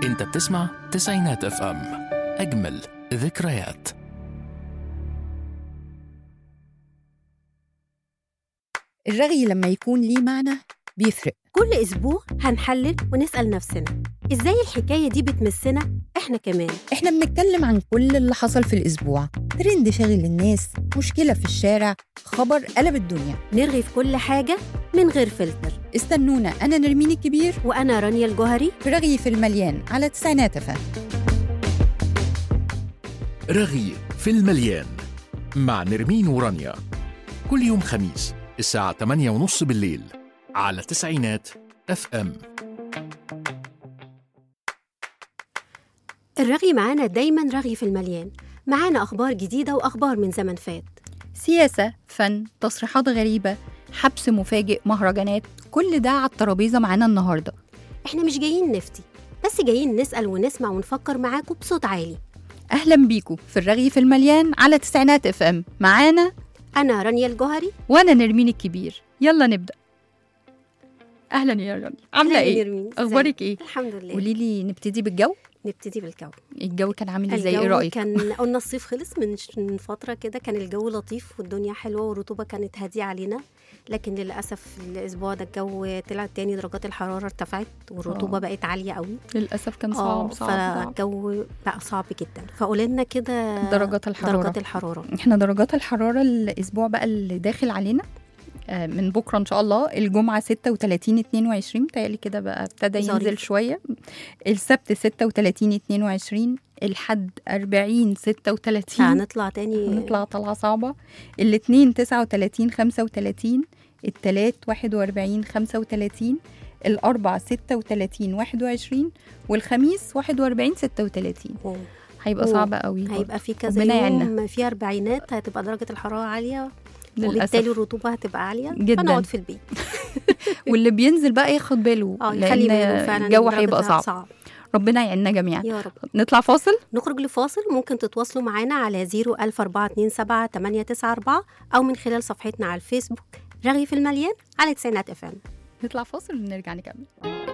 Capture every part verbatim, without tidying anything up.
انت بتسمع تسعينات اف ام، اجمل ذكريات. الرغي لما يكون ليه معنى بيفرق. كل أسبوع هنحلل ونسأل نفسنا إزاي الحكاية دي بتمسنا إحنا كمان. إحنا بنتكلم عن كل اللي حصل في الأسبوع، ترند شاغل الناس، مشكلة في الشارع، خبر قلب الدنيا. نرغي في كل حاجة من غير فلتر. استنونا، أنا نرمين الكبير وأنا رانيا الجوهري في رغي في المليان على تسعينات اف ام. رغي في المليان مع نرمين ورانيا، كل يوم خميس الساعة ثمانية ونص بالليل على تسعينات اف ام. الرغي معانا دايما رغي في المليان، معانا أخبار جديدة وأخبار من زمن فات، سياسة، فن، تصريحات غريبة، حبس مفاجئ، مهرجانات، كل ده على الترابيزة معانا النهاردة. إحنا مش جايين نفتي، بس جايين نسأل ونسمع ونفكر معاكم بصوت عالي. أهلا بيكم في الرغي في المليان على تسعينات اف ام. معانا أنا رانيا الجوهري وأنا نرمين الكبير. يلا نبدأ. أهلا يا رانيا، عاملة إيه؟ أخبارك إيه؟ الحمد لله. قوليلي، نبتدي بالجو؟ نبتدي بالجو. الجو كان عامل ازاي؟ ايه رايك؟ كان قلنا الصيف خلص من فتره كده، كان الجو لطيف والدنيا حلوه والرطوبه كانت هاديه علينا، لكن للاسف الاسبوع ده الجو طلع تاني، درجات الحراره ارتفعت والرطوبه أوه. بقت عاليه قوي للاسف. كان صعب صعب فالجو بقى صعب جدا. فقولنا كده درجات الحراره درجات الحراره احنا درجات الحراره الاسبوع بقى اللي داخل علينا من بكرة إن شاء الله، الجمعة ستة وثلاثين اتنين وعشرين، تقالي كده بقى ابتدى ينزل شوية. السبت ستة وثلاثين اتنين وعشرين، الحد أربعين ستة وثلاثين، هنطلع تاني هنطلع طلعة صعبة. الاثنين تسعة وثلاثين خمسة وثلاثين، التلات واحد وأربعين خمسة وثلاثين، الأربع ستة وثلاثين واحد وعشرين، والخميس واحد وأربعين ستة وثلاثين. هيبقى صعب قوي، هيبقى في كذا يوم في أربعينات، هتبقى درجة الحرارة عالية وبالتالي الرطوبة هتبقى عالية جدا، فنقعد في البيت. واللي بينزل بقى ياخد باله لأن الجو هيبقى صعب. صعب ربنا يعيننا جميعا يا رب. نطلع فاصل، نخرج لفاصل. ممكن تتواصلوا معنا على زيرو ألف أربعة اتنين سبعة تمانية تسعة أربعة أو من خلال صفحتنا على الفيسبوك رغي في المليان على تسعينات اف ام. نطلع فاصل ونرجع نكمل.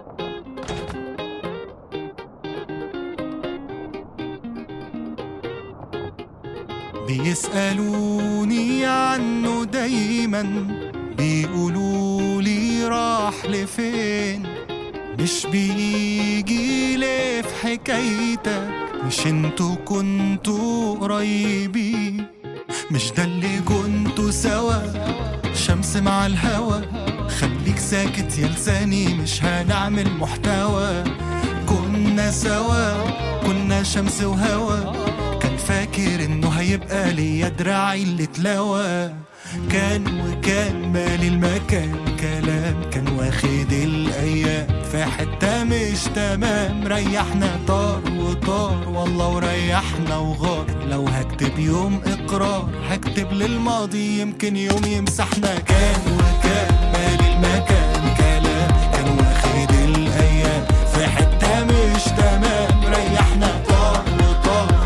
بيسألوني عنه دايما، بيقولوا لي راح لفين، مش بيجي ليه في حكايتك، مش انتوا كنتوا قريبين، مش ده اللي كنتوا سوا، شمس مع الهوا، خليك ساكت يا لساني مش هنعمل محتوى، كنا سوا كنا شمس وهوا، فاكر انه هيبقى ليا دراعي اللي تلاوى، كان وكان مالي المكان كلام، كان واخد الايام في حتة مش تمام، ريحنا طار وطار والله وريحنا وغار، لو هكتب يوم اقرار هكتب للماضي يمكن يوم يمسحنا، كان وكان مالي المكان كلام، كان واخد الايام في حتة مش تمام، ريحنا طار وطار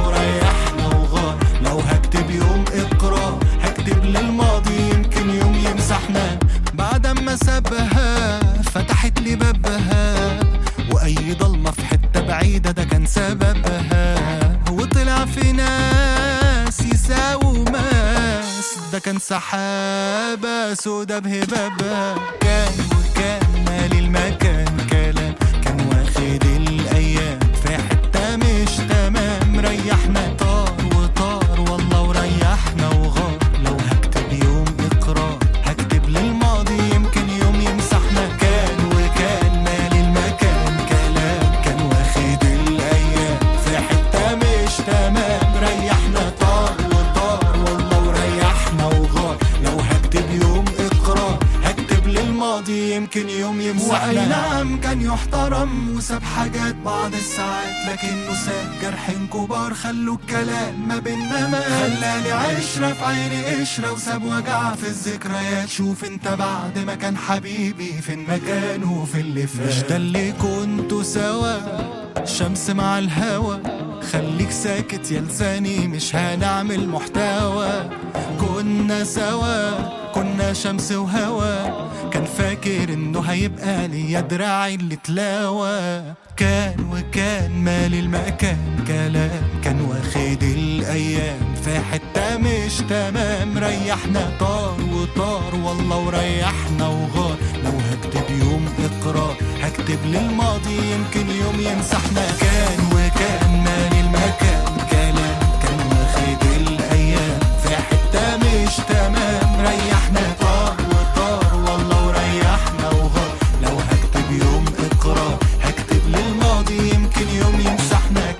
يوم اقرار هكتب للماضي يمكن يوم يمسحنا، بعد ما سابها فتحت لي بابها، واي ضلمه في حته بعيده ده كان سببها، وطلع في ناس يساووا ماس، ده كان سحابه سودا بهبابها، كان وكان مالي المكان كلام، كان واخد الايام في حته مش تمام، ريحنا طار وطار والله وريحنا وغار، لو هكتب يوم اقرار هكتب للماضي يمكن يوم يمسحنا، كان وكان مالي المكان كلام، كان واخد الايام في حته مش تمام، ريحنا طار وطار والله وريحنا وغار، لو هكتب يوم اقرار هكتب للماضي يمكن يوم يمسحنا، واي نعم كان يحترم وساب حاجات بعض الساعات، لكنه ساب جرحين كبار خلوا الكلام ما بيننا ما، خلاني عشرة في عيني قشرة وساب وجع في الذكريات، شوف انت بعد ما كان حبيبي فين مكانه في اللي فات، مش ده اللي كنتوا سوا، شمس مع الهوا، خليك ساكت يا لساني مش هنعمل محتوى، كنا سوا كنا شمس وهوا كان فاكر انه هيبقى لي دراعي اللي تلاوى كان وكان مالي المكان كلام كان واخد الايام في حتة مش تمام ريحنا طار وطار والله وريحنا وغار لو هكتب يوم اقرار هكتب للماضي يمكن يوم يمسحنا كان وكان مالي المكان كلام كان واخد الايام في حتة مش تمام ريحنا طار وطار والله وريحنا وغار لو هكتب يوم اقرار هكتب للماضي يمكن يوم يمسحنا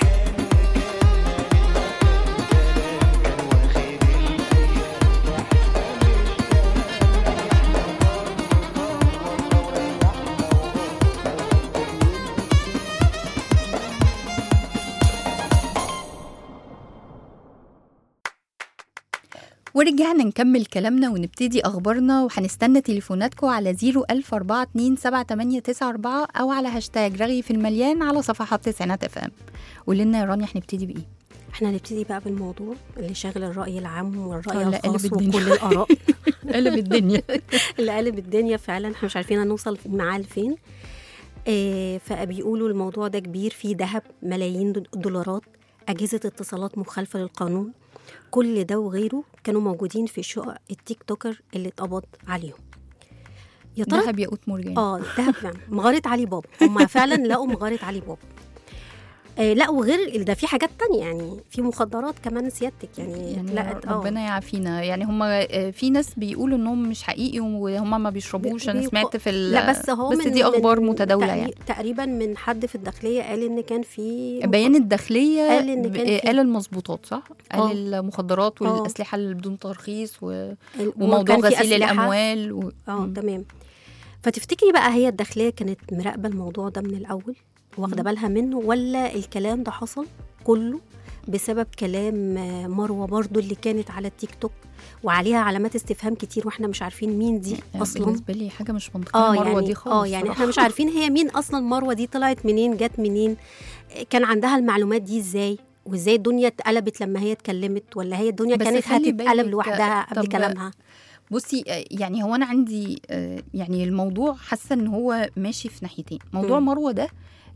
ورجعنا نكمل كلامنا ونبتدي أخبارنا، وهنستنى تليفوناتكم على زيرو ألف أربعة اتنين سبعة تمانية تسعة أربعة أو على هاشتاج رغي في المليان على صفحات تسعينات اف ام. قولنا يا رانيا هنبتدي بإيه؟ احنا هنبتدي بقى بالموضوع اللي شاغل الرأي العام والرأي اللي قلب الخاص الدنيا. وكل الآراء قلب الدنيا. اللي قلب الدنيا فعلا، احنا مش عارفين هنوصل معاه لفين. آه فبيقولوا الموضوع ده كبير، فيه ذهب ملايين دولارات، أجهزة اتصالات مخالفة للقانون، كل ده وغيره كانوا موجودين في شقق التيك توكر اللي اتقبض عليهم. يا ترى دهب ياقوت مرجان. اه دهب فعلا مغارة علي بابا، هم فعلا لقوا مغارة علي بابا. آه لا وغير ده في حاجات تانية، يعني في مخدرات كمان سيادتك يعني, يعني لا ربنا يعافينا. يعني هم في ناس بيقولوا انهم مش حقيقي وهم ما بيشربوش. انا سمعت في لا بس هو بس من دي اخبار من متداوله يعني تقريبا من حد في الداخليه قال ان كان في بيان الداخليه قال ان كان قال المظبوطات صح، قال أوه. المخدرات أوه. والاسلحه اللي بدون ترخيص و... وموضوع غسيل الاموال و... اه تمام. فتفتكري بقى هي الداخليه كانت مراقبه الموضوع ده من الاول واخده بالها منه، ولا الكلام ده حصل كله بسبب كلام مروه برضو اللي كانت على التيك توك وعليها علامات استفهام كتير واحنا مش عارفين مين دي اصلا؟ بالنسبه لي حاجه مش منطقيه. اه مروه يعني دي خالص اه يعني احنا مش عارفين هي مين اصلا. مروه دي طلعت منين، جت منين، كان عندها المعلومات دي ازاي، وازاي الدنيا اتقلبت لما هي اتكلمت، ولا هي الدنيا كانت هتتقلب لوحدها قبل كلامها؟ بصي يعني هو انا عندي يعني الموضوع حاسه ان هو ماشي في ناحيتين. موضوع م. مروه ده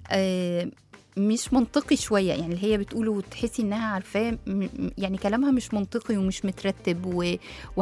مش منطقي شويه، يعني اللي هي بتقوله وتحسي انها عارفاه، يعني كلامها مش منطقي ومش مترتب و...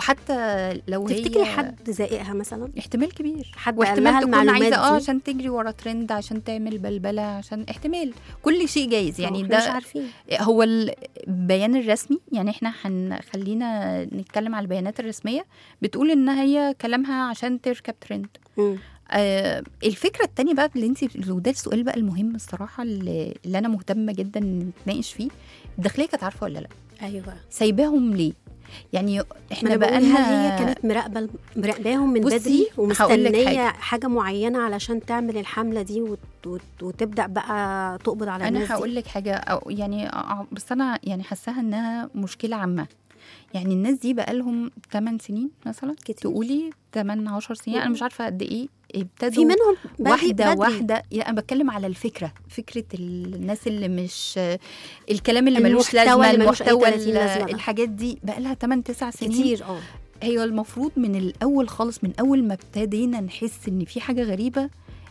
وحتى لو هي تفتكري حد زائقها مثلا؟ احتمال كبير، حد واحتمال تكون عايزه اه عشان تجري ورا ترند، عشان تعمل بلبله، عشان احتمال كل شيء جايز يعني. ده مش عارفين هو البيان الرسمي، يعني احنا هنخلينا نتكلم على البيانات الرسميه، بتقول ان هي كلامها عشان تركب ترند. م. آه الفكره التانية بقى اللي انت، وده السؤال بقى المهم الصراحه اللي, اللي انا مهتمه جدا نتناقش فيه، الداخليه كانت عارفه ولا لا؟ ايوه سايباهم ليه؟ يعني احنا بقى لنا هي كانت مراقبه مراقباهم من بدري ومستنيه حاجه معينه علشان تعمل الحمله دي وت... وت... وتبدا بقى تقبض على الناس دي. انا هقول لك حاجه أو يعني بس انا يعني حاساها انها مشكله عامه. يعني الناس دي بقى لهم ثمانية سنين مثلا كتير. تقولي ثمانية عشر سنين، انا مش عارفه قد ايه ابتدوا في منهم واحده بدري. واحده. يعني انا بتكلم على الفكره، فكره الناس اللي مش الكلام اللي ملوش لازمه، المحتوى الحاجات دي بقى لها ثمانية تسعة سنين كتير. اه هي المفروض من الاول خالص، من اول ما ابتدينا نحس ان في حاجه غريبه،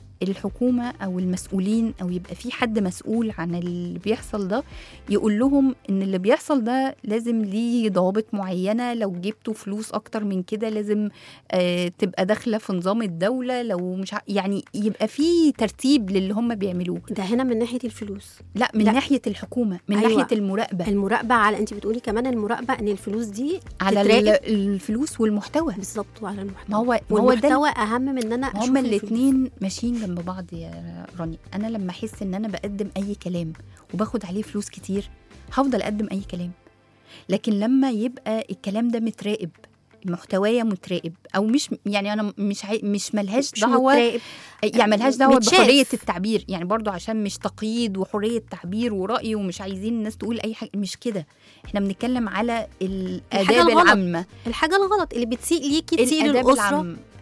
الحكومة أو المسؤولين أو يبقى في حد مسؤول عن اللي بيحصل ده يقول لهم إن اللي بيحصل ده لازم ليه ضوابط معينة، لو جبتوا فلوس أكتر من كده لازم آه تبقى داخلة في نظام الدولة، لو مش يعني يبقى في ترتيب للي هم بيعملوه. ده هنا من ناحية الفلوس؟ لا من لا. ناحية الحكومة، من أيوة. ناحية المراقبة. المراقبة على أنت بتقولي كمان المراقبة إن الفلوس دي على الفلوس والمحتوى. بالظبط، وعلى المحتوى. ما هو والمحتوى أهم من أن أنا أشوف هما الاثنين ماشيين جنب بعض يا رانيا. انا لما احس ان انا بقدم اي كلام وباخد عليه فلوس كتير هفضل اقدم اي كلام، لكن لما يبقى الكلام ده متراقب، محتوايا متراقب، او مش يعني انا مش عاي... مش ملهاش دعوه يعني ملهاش دعوه بحريه التعبير، يعني برضو عشان مش تقييد وحريه تعبير ورأي ومش عايزين الناس تقول اي حاجه، مش كده. احنا بنتكلم على الاداب العامه، الحاجه الغلط اللي بتسيء ليكي تسيء للاسره.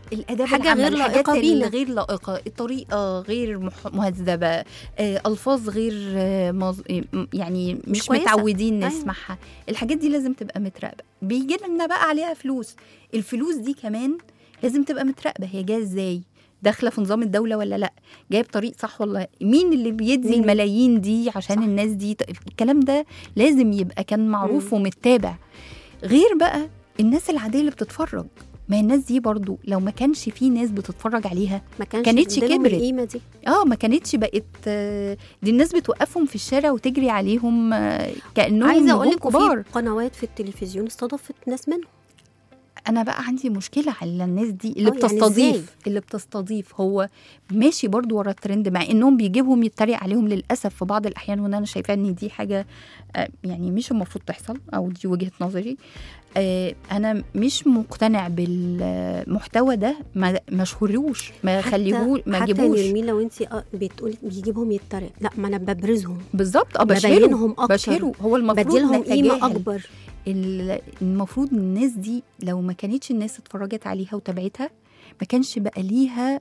الاداب حاجة العامة، غير الحاجات لائقة بينا. الغير لائقه، الطريقه غير مح- مهذبه، آه، الفاظ غير آه، مز... يعني مش, مش كويسة. متعودين أيوة. نسمعها. الحاجات دي لازم تبقى متراقبه. بيجي لنا بقى عليها فلوس، الفلوس دي كمان لازم تبقى متراقبه، هي جايه ازاي، داخله في نظام الدوله ولا لا، جايه بطريق صح ولا لا؟ مين اللي بيدي مين؟ الملايين دي عشان صح. الناس دي ت... الكلام ده لازم يبقى كان معروف مم. ومتابع. غير بقى الناس العاديه اللي بتتفرج، ما هي الناس دي برضو لو ما كانش في ناس بتتفرج عليها ما كانش كانتش عندهم كبرت. القيمة دي. اه ما كانتش بقت آه، دي الناس بتوقفهم في الشارع وتجري عليهم آه، كانهم عايزة أقول نجوم لك كبار. وفي قنوات في التلفزيون استضافت ناس منهم. انا بقى عندي مشكله على الناس دي اللي آه، يعني بتستضيف إزاي؟ اللي بتستضيف هو ماشي برضو ورا الترند، مع انهم بيجيبهم يتريق عليهم للاسف في بعض الاحيان، وان انا شايفه ان دي حاجه آه، يعني مش المفروض تحصل، او دي وجهه نظري. آه، انا مش مقتنع بالمحتوى ده، ما مشهوروش، ما خليهوش، ما حتى جيبوش. نرمين لو انت بتقولي بيجيبهم يتريق، لا ما انا ببرزهم، بالظبط، اه بشهره ببينهم اكتر، بشهره هو المفروض بديلهم قيمه نتجاهل. اكبر. ال- المفروض الناس دي لو ما كانتش الناس اتفرجت عليها وتابعتها ما كانش بقى ليها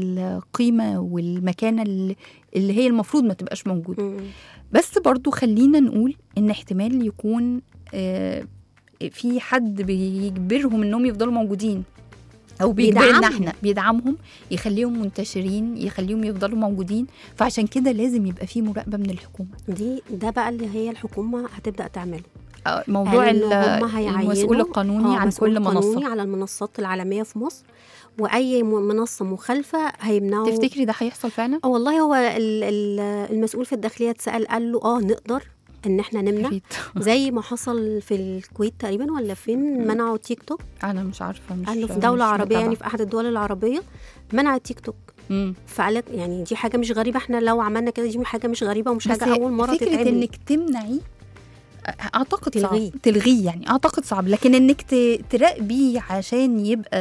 القيمة والمكانة اللي اللي هي المفروض ما تبقاش موجودة. مم. بس برضو خلينا نقول ان احتمال يكون آه، في حد بيجبرهم انهم يفضلوا موجودين، او بيجبرنا بيدعمهم. احنا، بيدعمهم، يخليهم منتشرين، يخليهم يفضلوا موجودين. فعشان كده لازم يبقى في مراقبة من الحكومة. دي ده بقى اللي هي الحكومه هتبدا تعمله. آه، موضوع قالوا ال- إن هم هيعينوا- المسؤول القانوني آه، عن مسؤول كل قانوني منصة. على المنصات العالميه في مصر، واي م- منصه مخالفه هيمنعوا. تفتكري ده هيحصل فعلا؟ اه والله هو ال- ال- المسؤول في الداخليه اتسال قال له اه نقدر ان احنا نمنع، ريت. زي ما حصل في الكويت تقريبا ولا فين منعوا تيك توك. انا مش عارفه، مش قال له في دوله مش عربيه يعني متابعة. في احد الدول العربيه منع التيك توك. مم. فقالك يعني دي حاجه مش غريبه، احنا لو عملنا كده دي حاجه مش غريبه ومش بس حاجه اول مره فكره تتعمل. انك تمنعي اعتقد تلغيه. صعب تلغيه، يعني اعتقد صعب، لكن انك ت- تراقبيه عشان يبقى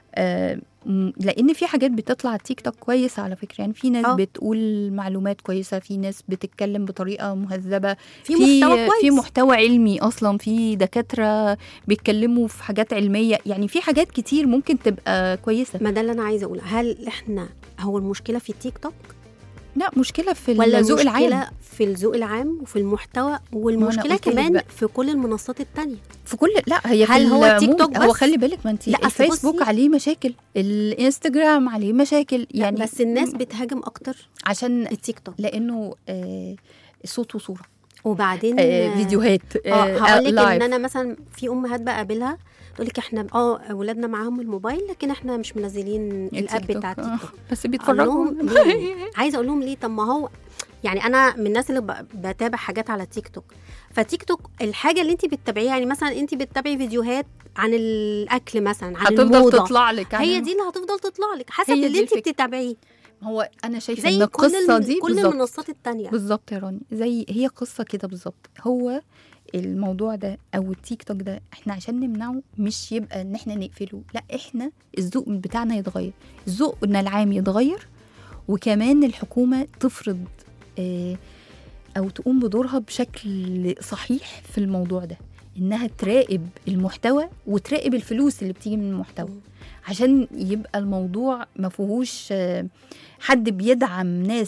آه م- لان في حاجات بتطلع على التيك توك كويسه على فكره، يعني في ناس أه. بتقول معلومات كويسه، في ناس بتتكلم بطريقه مهذبه، في محتوى كويس، في محتوى علمي اصلا، في دكاتره بيتكلموا في حاجات علميه، يعني في حاجات كتير ممكن تبقى كويسه. ما ده اللي انا عايزه اقوله. هل احنا هو المشكله في التيك توك لا، مشكله في ولا الذوق العام، المشكله في الذوق العام وفي المحتوى، والمشكله قلت لك كمان بقى. في كل المنصات التانية. في كل لا هي في هل هو التيك العموم- توك هو بس؟ خلي بالك، ما انت لا، أصل الفيسبوك بصي- عليه مشاكل، الانستجرام عليه مشاكل، يعني يعني بس الناس بتهاجم اكتر عشان التيك توك، لانه آه صوت وصوره، وبعدين آه فيديوهات، اه آه هقول لك ان لايف. انا مثلا في امهات بقابلها تقول لك احنا اه اولادنا معاهم الموبايل لكن احنا مش منزلين الاب التيك توك، بتاع آه، التيك توك. بس أقول بيتفرجوا. لهم ليه؟ عايزه اقول لهم ليه؟ طب ما هو يعني انا من الناس اللي ب- بتابع حاجات على تيك توك، فتيك توك الحاجه اللي انت بتتابعيها، يعني مثلا انت بتتابعي فيديوهات عن الاكل مثلا، عن هتفضل الموضه، تطلع لك هي عن- دي اللي هتفضل تطلع لك حسب هي دي اللي انت الفكرة. بتتابعيه، هو انا شايفه ان زي كل القصه ال- دي كل بالظبط المنصات التانية. بالظبط يا راني، زي هي قصه كده بالظبط. هو الموضوع ده او التيك توك ده احنا عشان نمنعه مش يبقى ان احنا نقفله، لا احنا الذوق بتاعنا يتغير، ذوقنا العام يتغير، وكمان الحكومه تفرض آه، او تقوم بدورها بشكل صحيح في الموضوع ده، انها تراقب المحتوى وتراقب الفلوس اللي بتيجي من المحتوى، عشان يبقى الموضوع ما فيهوش آه، حد بيدعم ناس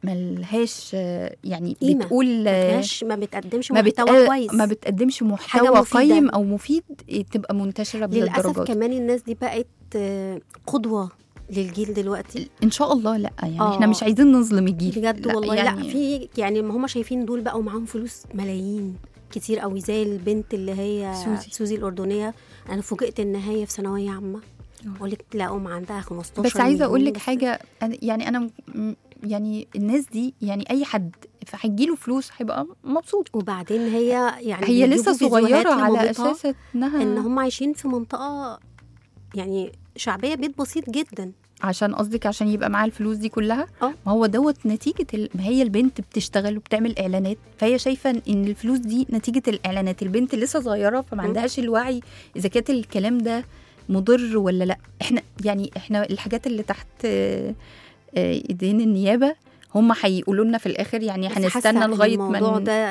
ملهاش آه، يعني قيمة. بتقول آه، مش ما بتقدمش ما محتوى بتق- كويس، ما بتقدمش حاجة محتوى مفيدة. قيم او مفيد تبقى منتشره للاسف بالدرجات. كمان الناس دي بقت آه، قدوه للجيل دلوقتي. ان شاء الله لا، يعني آه. احنا مش عايزين نظلم الجيل بجد لا، والله يعني لا، في يعني ما هم شايفين دول بقوا معاهم فلوس ملايين كتير قوي، زي البنت اللي هي سوزي. سوزي الاردنيه. انا فوجئت ان هي في ثانويه عامه، اقول لك لا ام عندها خمستاشر بس عايزه اقول مليون لك بس. حاجه، أنا- يعني انا م- يعني الناس دي، يعني اي حد فهيجيله فلوس هيبقى مبسوط. وبعدين هي يعني هي بيجيبوا لسه فيديوهات صغيره على لمامتها اساس انها ان هم عايشين في منطقه يعني شعبيه، بيت بسيط جدا. عشان قصدك عشان يبقى معاها الفلوس دي كلها. اه. ما هو دوت نتيجه ال... ما هي البنت بتشتغل وبتعمل اعلانات، فهي شايفه ان الفلوس دي نتيجه الاعلانات. البنت لسه صغيره فما م. عندهاش الوعي اذا كانت الكلام ده مضر ولا لا. احنا يعني احنا الحاجات اللي تحت آه، آه، ايدين النيابه هم هيقولوا لنا في الاخر، يعني بس حاسة هنستنى إن لغايه الموضوع ما ده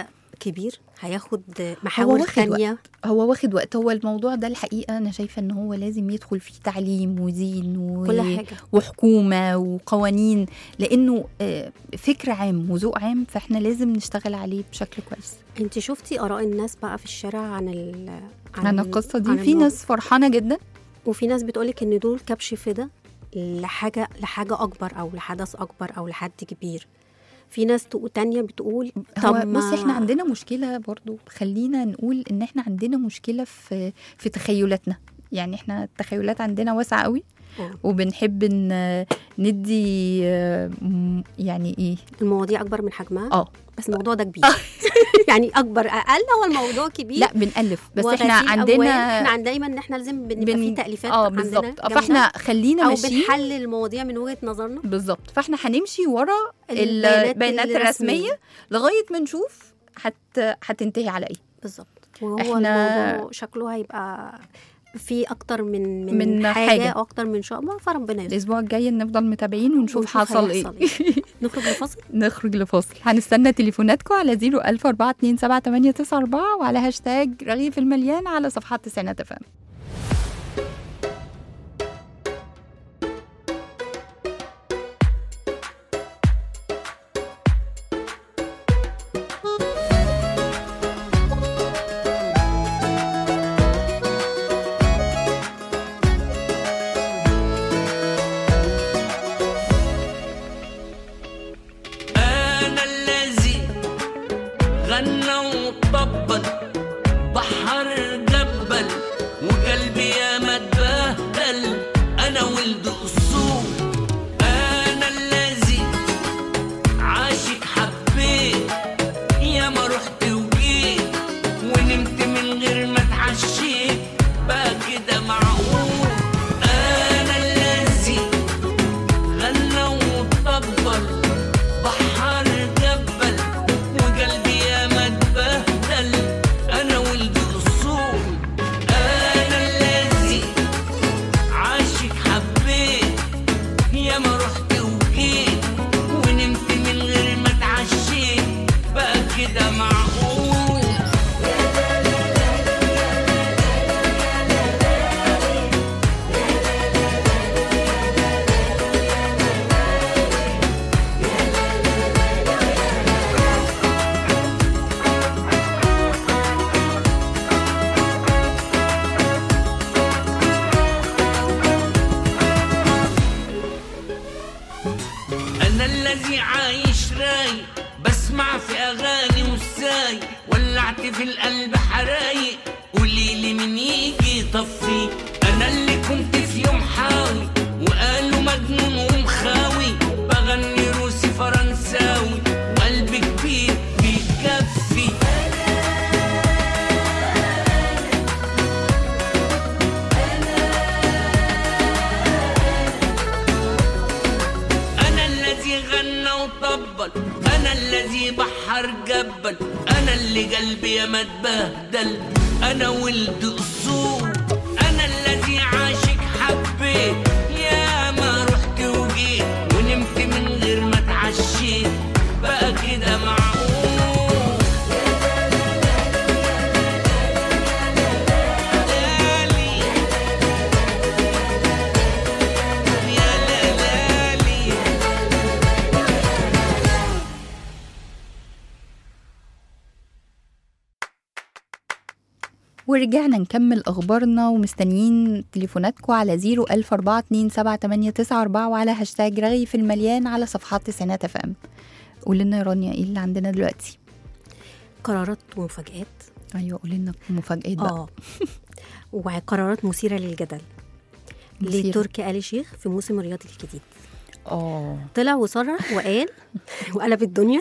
كبير، هياخد محاور ثانيه. هو واخد وقت. هو الموضوع ده الحقيقه انا شايفه ان هو لازم يدخل فيه تعليم ودين و... كل حاجه وحكومه وقوانين، لانه فكر عام وذوق عام، فاحنا لازم نشتغل عليه بشكل كويس. انت شفتي اراء الناس بقى في الشارع عن ال... عن, عن القصه دي؟ في ناس فرحانه جدا، وفي ناس بتقولك ان دول كبش فدا لحاجه لحاجه اكبر او لحدث اكبر او لحد كبير. في ناس تانية بتقول طب بص احنا عندنا مشكله برضو، خلينا نقول ان احنا عندنا مشكله في في تخيلاتنا. يعني احنا التخيلات عندنا واسعه قوي، أوه. وبنحب ان ندي يعني ايه المواضيع اكبر من حجمها. اه بس الموضوع ده كبير يعني اكبر اقل هو الموضوع كبير. لا بنألف، بس احنا عندنا احنا عندنا دايما ان احنا لازم بنبقى بن... في تأليفات اه بالظبط، فاحنا خلينا ماشيين او بنحلل المواضيع من وجهة نظرنا بالظبط. فاحنا هنمشي ورا البيانات الرسمية لغاية ما نشوف حت... هتنتهي على ايه بالظبط. وهو احنا الموضوع شكله هيبقى في اكتر من من, من حاجه, حاجة. او اكتر من شعبه، فربنا يستر. الاسبوع الجاي نفضل متابعين ونشوف حصل ايه. نخرج لفاصل نخرج لفاصل هنستنى تليفوناتكم على زيرو ألف أربعة اتنين سبعة تمانية تسعة أربعة وعلى هاشتاج رغيف المليان على صفحات تسعينات اف ام. ورجعنا نكمل أخبارنا ومستنيين تليفوناتكم على زيرو ألف أربعة اتنين سبعة تمانية تسعة أربعة وعلى هاشتاج رغيف المليان على صفحات تسعينات اف ام. قولي لنا يا رانيا ايه اللي عندنا دلوقتي؟ قرارات ومفاجآت. ايوه قولي لنا مفاجآت بقى. اه وقرارات مثيرة للجدل لتركي آل الشيخ في موسم الرياضي الجديد. اه طلع وصرح وقال وقلب الدنيا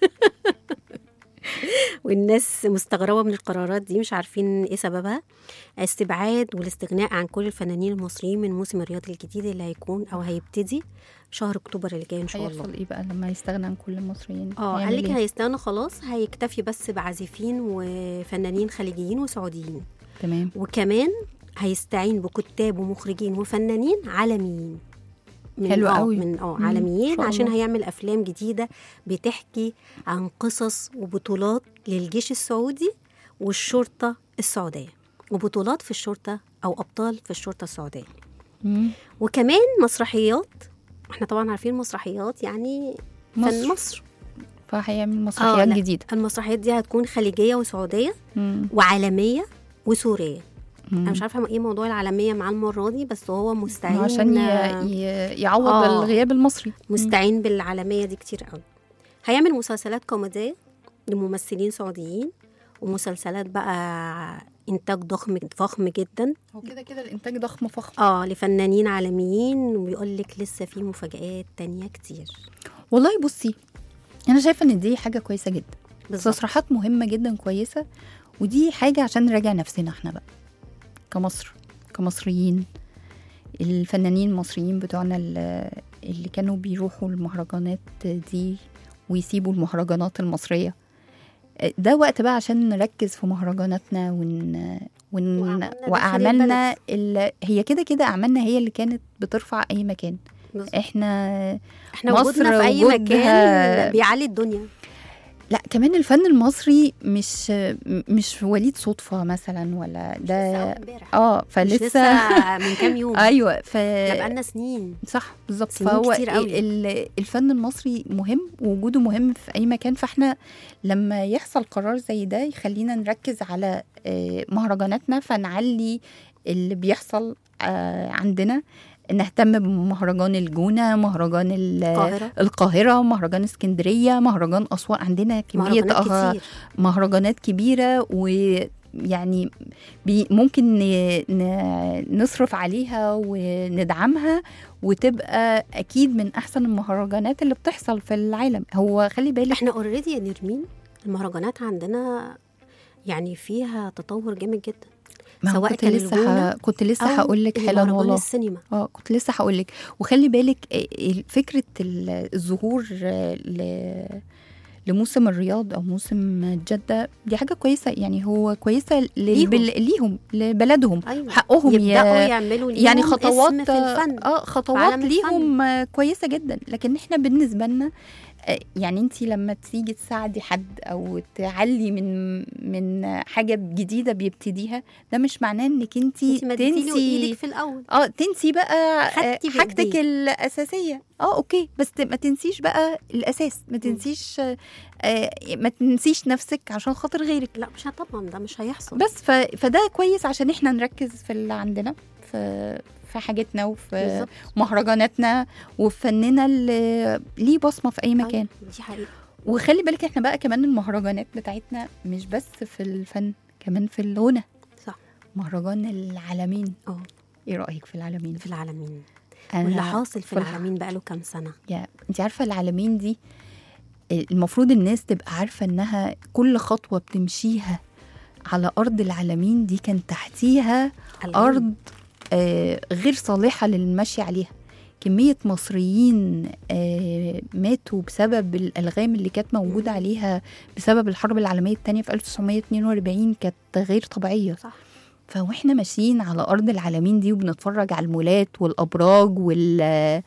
والناس مستغربة من القرارات دي، مش عارفين ايه سببها. استبعاد والاستغناء عن كل الفنانين المصريين من موسم الرياضي الجديد اللي هيكون او هيبتدي شهر اكتوبر اللي جاي ان شاء الله. هيحصل ايه بقى لما يستغنى عن كل المصريين؟ اه قال لك هيستغنى خلاص، هيكتفي بس بعازفين وفنانين خليجيين وسعوديين. تمام. وكمان هيستعين بكتاب ومخرجين وفنانين عالميين من حلو اه قوي. من اه مم، عالميين، شاء عشان الله. هيعمل افلام جديده بتحكي عن قصص وبطولات للجيش السعودي والشرطه السعوديه، وبطولات في الشرطه او ابطال في الشرطه السعوديه، مم. وكمان مسرحيات. احنا طبعا عارفين مسرحيات يعني فن مصر. مصر. فهيعمل آه، مسرحيات لا. جديده. المسرحيات دي هتكون خليجيه وسعوديه مم. وعالميه وسوريه. مم. انا مش عارفه ايه موضوع العالميه مع المره دي، بس هو مستعين عشان ي... ي... يعوض آه. الغياب المصري. مستعين بالعالميه دي كتير قوي. هيعمل مسلسلات كوميديه لممثلين سعوديين، ومسلسلات بقى انتاج ضخم فخم جدا، هو كده كده الانتاج ضخم فخم. اه لفنانين عالميين، وبيقول لك لسه في مفاجآت تانية كتير. والله بصي، انا شايفه ان دي حاجه كويسه جدا، بالظبط. تصريحات مهمه جدا كويسه، ودي حاجه عشان نراجع نفسنا احنا بقى كمصر، كمصريين، الفنانين المصريين بتوعنا اللي اللي كانوا بيروحوا المهرجانات دي ويسيبوا المهرجانات المصرية. ده وقت بقى عشان نركز في مهرجاناتنا ون... ون... وأعمالنا داخل وأعمالنا اللي هي كده كده أعمالنا هي اللي كانت بترفع أي مكان. بالظبط. احنا احنا مصر وجودنا في اي وجودها- مكان بيعلي الدنيا. لا كمان الفن المصري مش مش وليد صدفة مثلا ولا لسه ده أول امبارح. اه مش فلسه لسه من كام يوم. ايوه ف ده بقالنا سنين. صح بالظبط. سنين فهو كتير قوي. ال- الفن المصري مهم، ووجوده مهم في اي مكان. فاحنا لما يحصل قرار زي ده يخلينا نركز على آه، مهرجاناتنا، فنعلي اللي بيحصل آه، عندنا، نهتم بمهرجان الجونة، مهرجان ال- القاهرة. القاهرة، مهرجان اسكندرية، مهرجان أسوان. عندنا كمية مهرجانات أه- كتير. مهرجانات كبيرة، ويعني بي ممكن ن- ن- نصرف عليها وندعمها، وتبقى أكيد من أحسن المهرجانات اللي بتحصل في العالم. هو خلي بالك احنا اوريدي يا نرمين المهرجانات عندنا يعني فيها تطور جامد جدا، ما هو سواء كنت كان لسه الغنى ح... كنت لسه أو هقول لك حالا مهرجان والله. السينما. اه كنت لسه هقول لك. وخلي بالك آه، ال- فكرة ال- الظهور آه، ل... لموسم الرياض او موسم جدة دي حاجة كويسة، يعني هو كويسة لل... ليهم. بال... ليهم لبلدهم. أيوة. حقهم يبداوا ي... يعملوا ليهم يعني خطوات اسم في الفن. اه خطوات عالم الفن. ليهم آه، كويسه جدا. لكن احنا بالنسبه لنا آه، يعني انت لما تيجي تساعدي حد او تعلي من من حاجه جديده بيبتديها، ده مش معناه انك انت انت مديتي له تنسي ايدك في الاول. اه تنسي بقى آه، خدتي حاجتك بإيديه. الاساسيه. اه اوكي، بس ت- ما تنسيش بقى الاساس، ما تنسيش آه، آه، ما تنسيش نفسك عشان خاطر غيرك. لا مش ه- طبعا ده مش هيحصل. بس ف... فده كويس عشان احنا نركز في اللي عندنا، في في حاجتنا وفي بالظبط. مهرجاناتنا وفي فننا اللي ليه بصمه في اي مكان. أيوة، دي حقيقة. وخلي بالك احنا بقى كمان المهرجانات بتاعتنا مش بس في الفن، كمان في الغنى. صح. مهرجان العالمين، اه ايه رايك في العالمين؟ في العالمين أنا- واللي حاصل في في الح- العالمين بقاله كام سنة. يا انت عارفه العالمين دي المفروض الناس تبقى عارفه انها كل خطوه بتمشيها على ارض العالمين دي كان تحتيها ألغام. أرض آه غير صالحة للمشي عليها. كمية مصريين آه ماتوا بسبب الألغام اللي كانت موجودة عليها بسبب الحرب العالمية الثانية في ألف وتسعمية اتنين وأربعين كانت غير طبيعية. صح. فوإحنا ماشيين على أرض العالمين دي وبنتفرج على المولات والأبراج وال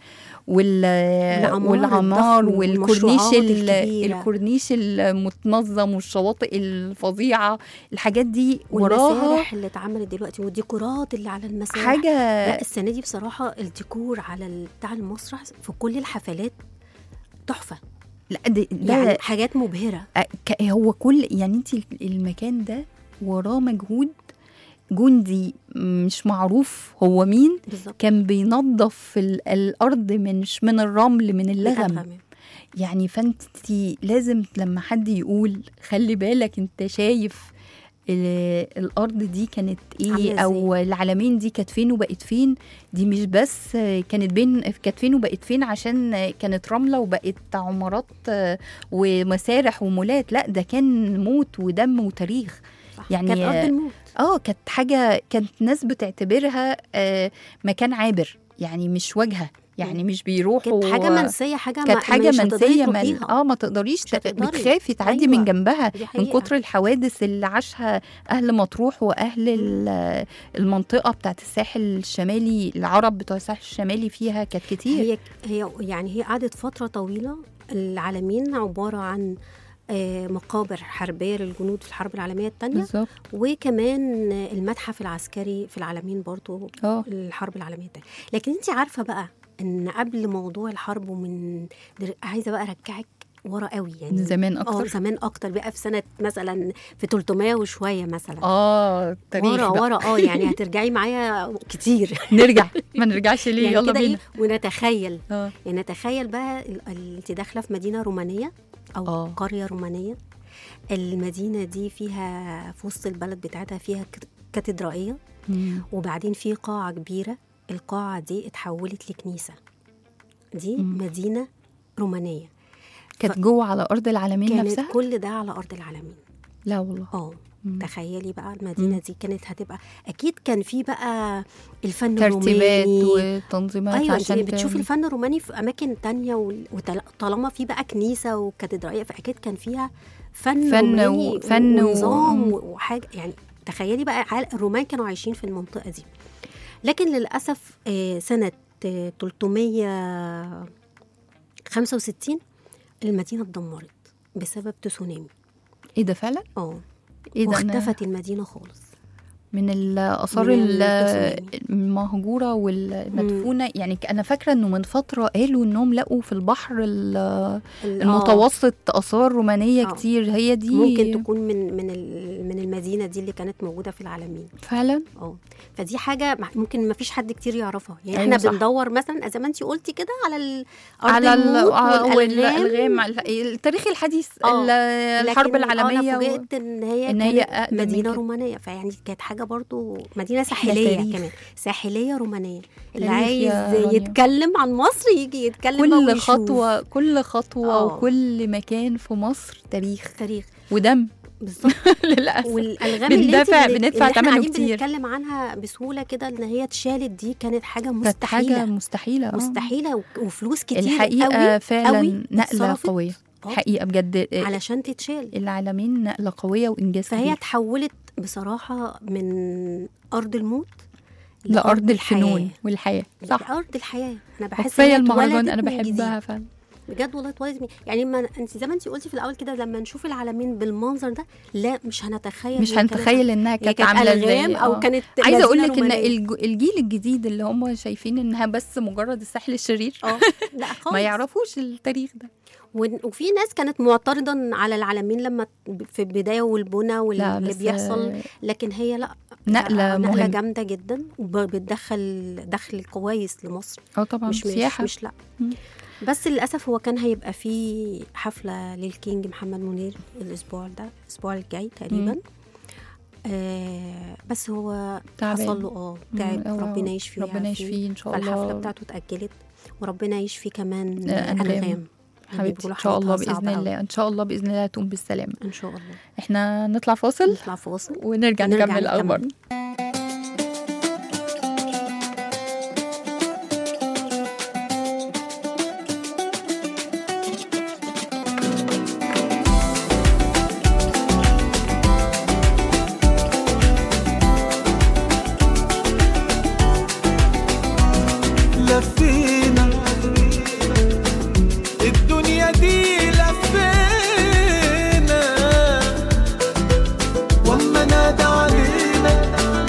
وال والعمار والعمار الضخم والكورنيش والمشروعات ال- الكبيرة. الكورنيش المتنظم والشواطئ الفظيعة، الحاجات دي وراها والمسارح اللي اتعملت دلوقتي والديكورات اللي على المسارح. حاجة. لا السنة دي بصراحة الديكور على ال- بتاع المسرح في كل الحفلات تحفة. لا ده, ده يعني حاجات مبهرة. ك- هو كل يعني انت المكان ده وراه مجهود جندي مش معروف هو مين، بالظبط. كان بينظف ال- الارض مش من الرمل، من اللغم. الأغم. يعني فانت لازم لما حد يقول خلي بالك انت شايف ال- الارض دي كانت عاملة ايه إزاي؟ او العلمين دي كانت فين وبقت فين، دي مش بس كانت بين كانت فين وبقت فين عشان كانت رمله وبقت عمارات ومسارح ومولات. لا ده كان موت ودم وتاريخ. صح. يعني كانت أرض الموت. اه كانت حاجه كانت ناس بتعتبرها آه مكان عابر، يعني مش واجهه. يعني مش بيروحوا. كانت حاجه منسيه، حاجه كانت حاجه منسيه ما ما اه ما تقدريش مش هتقدري. بتخافي تعدي أيوة. من جنبها دي من حقيقة. كتر الحوادث اللي عاشها اهل مطروح واهل ال- المنطقه بتاعت الساحل الشمالي، العرب بتوع الساحل الشمالي فيها كانت كتير. هي هي يعني هي قعدت فتره طويله. العلمين عباره عن آه، مقابر حربيه للجنود في الحرب العالميه الثانيه، بالظبط. وكمان المتحف العسكري في العلمين برضو اه الحرب العالميه الثانيه. لكن انت عارفه بقى ان قبل موضوع الحرب ومن در... عايزه بقى ارجعك ورا قوي، يعني من زمان اكتر. اه زمان اكتر بقى، في سنه مثلا في ثلاثمية وشويه مثلا. اه تاريخ ورا بقى. ورا اه يعني هترجعي معايا كتير. نرجع ما نرجعش ليه؟ يعني يلا كده بينا. ايه، ونتخيل اه يعني نتخيل بقى ال- ال- انت داخله في مدينه رومانيه او آه. قريه رومانيه. المدينه دي فيها في وسط البلد بتاعتها فيها ك- كاتدرائيه، مم. وبعدين في قاعه كبيره. القاعه دي اتحولت لكنيسه. دي مم. مدينه رومانيه كانت جوه على ارض العالمين كانت نفسها. كل ده على ارض العالمين. لا والله. اه مم. تخيلي بقى المدينه مم. دي كانت هتبقى اكيد كان في بقى الفن ترتيبات الروماني. وتنظيمات ايوه عشان انت بتشوفي تعمل- الفن الروماني في اماكن تانية، وطالما في بقى كنيسه وكاتدرائيه فاكيد كان فيها فن فن روماني و- فن و- ونظام مم. وحاجه. يعني تخيلي بقى عال- الرومان كانوا عايشين في المنطقه دي. لكن للاسف آه، سنه آه، ثلاثمية وخمسة وستين المدينه اتدمرت بسبب تسونامي. ايه ده فعلا؟ اه ايه ده؟ أنا واختفت المدينه خالص. من الاثار من ال- التسونامي. المهجوره والمدفونه. يعني انا فاكره انه من فتره قالوا انهم لقوا في البحر ال- ال- آه، المتوسط اثار رومانيه آه. كتير. هي دي ممكن تكون من من ال- من المدينه دي اللي كانت موجوده في العالمين. فعلا. اه فدي حاجه مح- ممكن ما فيش حد كتير يعرفها. يعني أيوة احنا صح. بندور مثلا زي ما انت قلتي كده على ال- أرض على ال- الموت آه، والألغام. والالغام التاريخ الحديث آه. ال- الحرب لكن العالميه انا و- فوجئت ان هي إن هي كانت أقدم من مدينه كده. رومانيه. فيعني كانت حاجه برضو مدينه ساحليه تاريخ. كمان، ساحليه رومانيه. اللي تاريخ يا عايز رانيا. يتكلم عن مصر يجي يتكلم بقى كل ويشوف. خطوه كل خطوه آه. وكل مكان في مصر تاريخ تاريخ ودم. بالظبط. للاسف. والالغام اللي انت بندفع بن- بندفع اللي احنا ثمنه قاعدين كتير. بنتكلم عنها بسهوله كده ان هي اتشالت، دي كانت حاجه كانت حاجه مستحيله. مستحيله. آه. مستحيله و- وفلوس كتير الحقيقه قوي فعلا قوي نقله اتصرفت قويه. آه. حقيقه بجد. علشان تتشال. العالمين نقله قويه وانجاز فهي كبير. اتحولت بصراحه من ارض الموت لارض الحياة. الفنون والحياه. صح. لارض الحياه. انا بحس كفايه إن هي المهرجان اتولدت انا من جديد. بحبها فعلا. بجد والله اتولدت من- يعني ما انت زي ما انت قلتي في الاول كده، لما نشوف العالمين بالمنظر ده لا مش هنتخيل مش هي كانت- هنتخيل انها هي كانت كانت عامله ألغام ازاي. او آه. كانت عايزه اقول مدينة لك ان رومانية. الج- الجيل الجديد اللي هم شايفين انها بس مجرد الساحل الشرير اه لا خالص. ما يعرفوش التاريخ ده. ون- وفي ناس كانت معترضة على العالمين لما في البداية والبنى لا واللي بس بيحصل، لكن هي لا نقلة لا، نقلة مهمة. جامدة جدا وبتدخل دخل كويس لمصر. اه طبعا مش مش, سياحه. مش لا مم. بس للأسف هو كان هيبقى في حفلة للكينج محمد منير الأسبوع ده الأسبوع الجاي تقريبا. آه بس هو تعبان. حصل له اه تعب. مم، ربنا يشفيه ربنا يشفيه ان شاء الله. فالحفلة بتاعته اتأجلت وربنا يشفي كمان آه، أنغام. أنغام. حبيبتي بيقولوا ان شاء الله حالتها باذن صعبة الله ان شاء الله باذن الله تقوم بالسلامه. أوي. ان شاء الله. احنا نطلع فاصل نطلع فاصل ونرجع ونرجع نكمل نكمل. اخبارنا. لفينا الدنيا دي لفينا، واما نادى علينا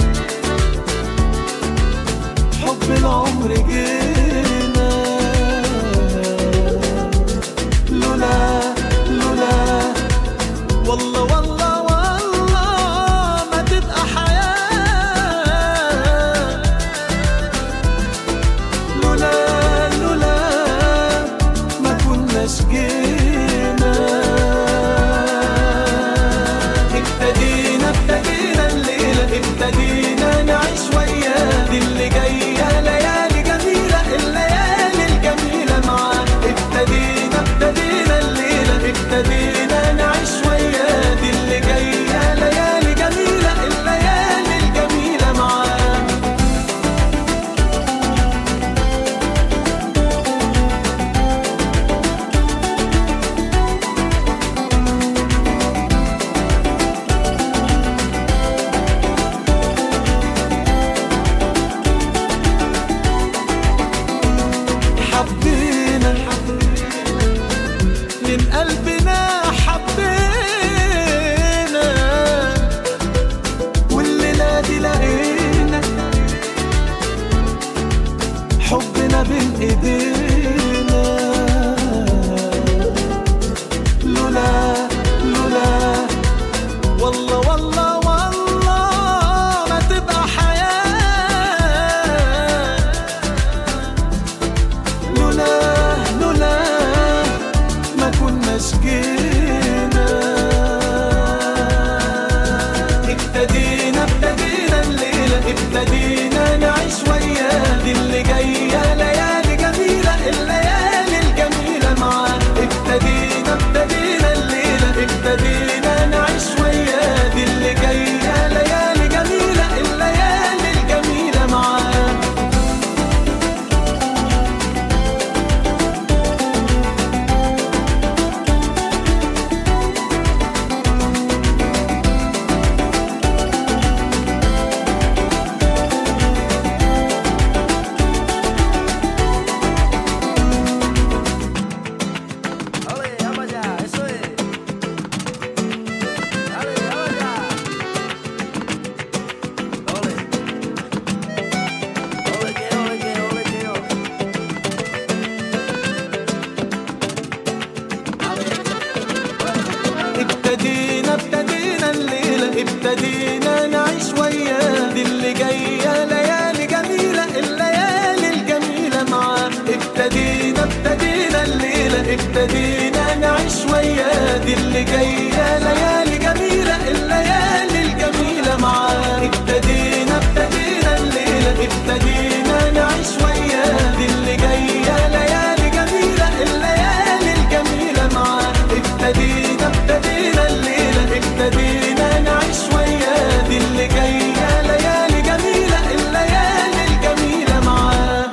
ابتدينا نعيش وياه، دي اللي جاية ليالي جميلة، الليالي الجميلة معاه. ابتدينا ابتدينا الليلة، ابتدينا نعيش وياه، دي اللي جاية ليالي جميلة، الليالي الجميلة معاه. ابتدينا ابتدينا الليلة، ابتدينا نعيش وياه، دي اللي جاية ليالي جميلة، الليالي الجميلة معاه. ابتدينا ابتدينا الليلة، ابتدينا نعيش وياه، دي اللي جاية ليالي جميلة، الليالي الجميلة معاه.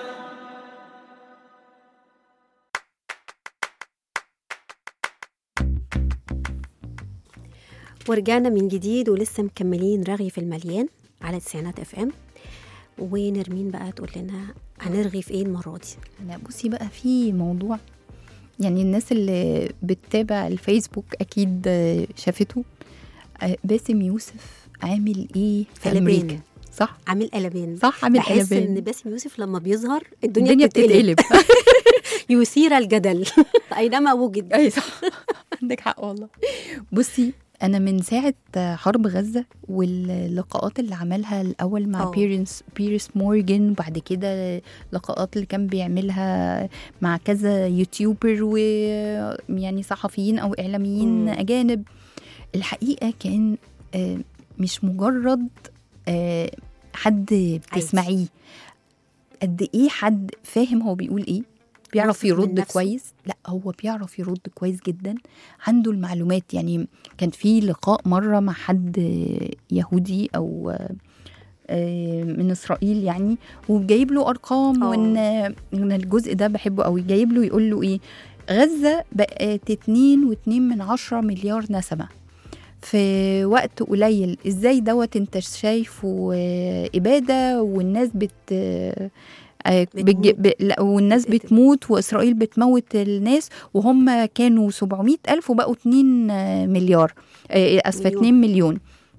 ورجعنا من جديد ولسه مكملين رغي في المليان على تسعينات اف ام. ونرمين بقى تقول لنا هنرغي في ايه المره دي؟ لا بصي بقى، في موضوع يعني الناس اللي بتتابع الفيسبوك اكيد شافته. باسم يوسف عامل ايه في قلبين. امريكا؟ صح، عامل قلبين. صح، عامل بحس قلبين. ان باسم يوسف لما بيظهر الدنيا, الدنيا بتتقلب, بتتقلب. يثير الجدل اينما وجد. اي صح، عندك حق والله. بصي انا من ساعه حرب غزه واللقاءات اللي عملها الاول مع أوه. بيرنس بيرس مورجان، وبعد كده لقاءات اللي كان بيعملها مع كذا يوتيوبر ويعني صحفيين او اعلاميين مم. اجانب. الحقيقه كان آه، مش مجرد آه، حد بتسمعيه، قد ايه حد فاهم هو بيقول ايه، بيعرف واثق من يرد نفسه. كويس. لا هو بيعرف يرد كويس جدا، عنده المعلومات. يعني كان في لقاء مرة مع حد يهودي أو آه، من إسرائيل يعني، وجايب له أرقام، أوه. وإن إن الجزء ده بحبه قوي. جايب له يقول له إيه، غزة بقت اتنين واتنين من عشرة مليار نسمة في وقت قليل. ازاي دوت انت شايفه آه، إبادة، والناس بت آه، آه، بتج... ب... لا، والناس بتقتل. بتموت، وإسرائيل بتموت الناس، وهم كانوا سبعمائة ألف وبقوا اتنين مليار، آه، أسفة مليون. اتنين مليون.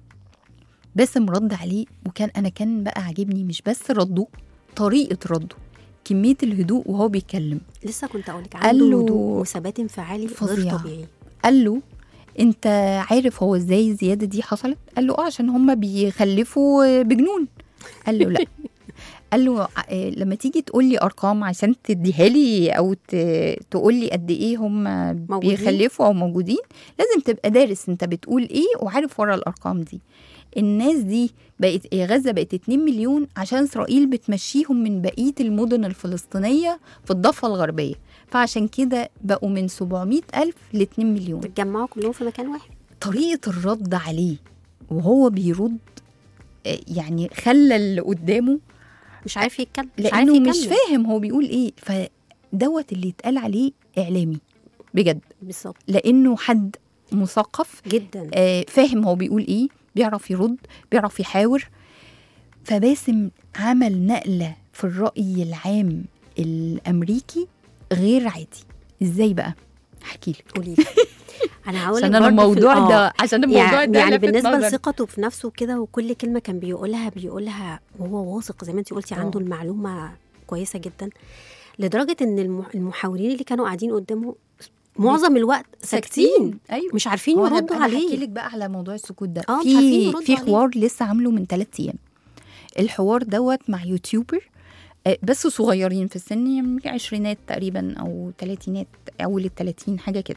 باسم رد عليه، وكان أنا كان بقى عاجبني مش بس رده، طريقة رده، كمية الهدوء وهو بيتكلم. لسه كنت اقولك قال عنده له هدوء وثبات انفعالي غير فظيع. طبيعي. قال له انت عارف هو ازاي الزيادة دي حصلت؟ قال له اه عشان هم بيخلفوا بجنون. قال له لا. قال له آه، لما تيجي تقول لي ارقام عشان تديها لي او تقول لي قد ايه هم موجودين. بيخلفوا او موجودين، لازم تبقى دارس انت بتقول ايه وعارف ورا الارقام دي. الناس دي بقت غزة بقت اتنين مليون عشان اسرائيل بتمشيهم من بقية المدن الفلسطينية في الضفة الغربية، فعشان كده بقوا من سبعمائة ألف ل اتنين مليون. بتجمعوا كلهم في مكان واحد. طريقة طريقة الرد عليه وهو بيرد آه، يعني خلى اللي قدامه مش عارف يتكلم، مش عارف لانه يكمل. مش فاهم هو بيقول ايه. فدوت اللي يتقال عليه اعلامي بجد، بالظبط لانه حد مثقف جدا. آه، فاهم هو بيقول ايه، بيعرف يرد، بيعرف يحاور. فباسم عمل نقلة في الرأي العام الأمريكي غير عادي. ازاي بقى؟ احكي لك. قولي لي. انا هقول عشان انا الموضوع ده عشان الموضوع يعني ده يعني لفت بالنسبه نظري. لثقته في نفسه كده، وكل كلمه كان بيقولها بيقولها وهو واثق زي ما انت قلتي، عنده أوه. المعلومه كويسه جدا، لدرجه ان المح- المحاورين اللي كانوا قاعدين قدامه معظم الوقت ساكتين، ايوه، مش عارفين هو أنا يردوا أنا هحكي عليه. لك بقى على موضوع السكوت ده. آه، مش عارفين في يردوا في عليه. حوار لسه عامله من ثلاثة ايام. الحوار دوت مع يوتيوبر آه، بس صغيرين في السن، يعني عشرينات تقريبا او ثلاثينات، اول الثلاثين حاجه كده.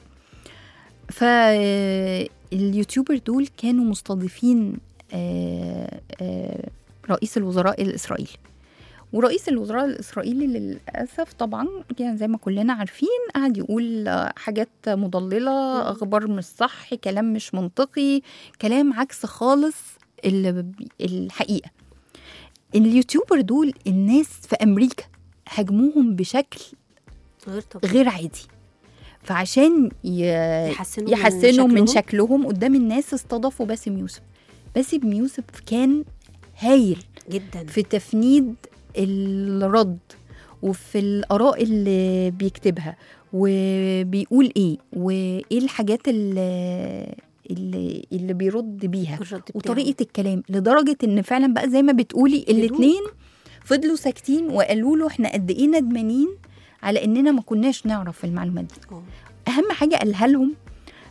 فاليوتيوبر دول كانوا مستضيفين آه، آه، رئيس الوزراء الاسرائيلي. ورئيس الوزراء الإسرائيلي للأسف طبعا يعني زي ما كلنا عارفين قاعد يقول حاجات مضللة، أخبار مش صح، كلام مش منطقي، كلام عكس خالص الحقيقة. اليوتيوبر دول الناس في أمريكا هجموهم بشكل غير طبيعي. غير عادي، فعشان يحسنوا, يحسنوا من, من شكلهم. شكلهم قدام الناس استضافوا باسم يوسف. باسم يوسف كان هايل جدا في تفنيد الرد وفي الآراء اللي بيكتبها وبيقول ايه وايه الحاجات اللي اللي, اللي بيرد بيها وطريقة الكلام، لدرجة ان فعلا بقى زي ما بتقولي الاتنين فضلوا ساكتين وقالوا له احنا قد ايه ندمانين على اننا ما كناش نعرف المعلومات دي. أوه. اهم حاجة قالها لهم،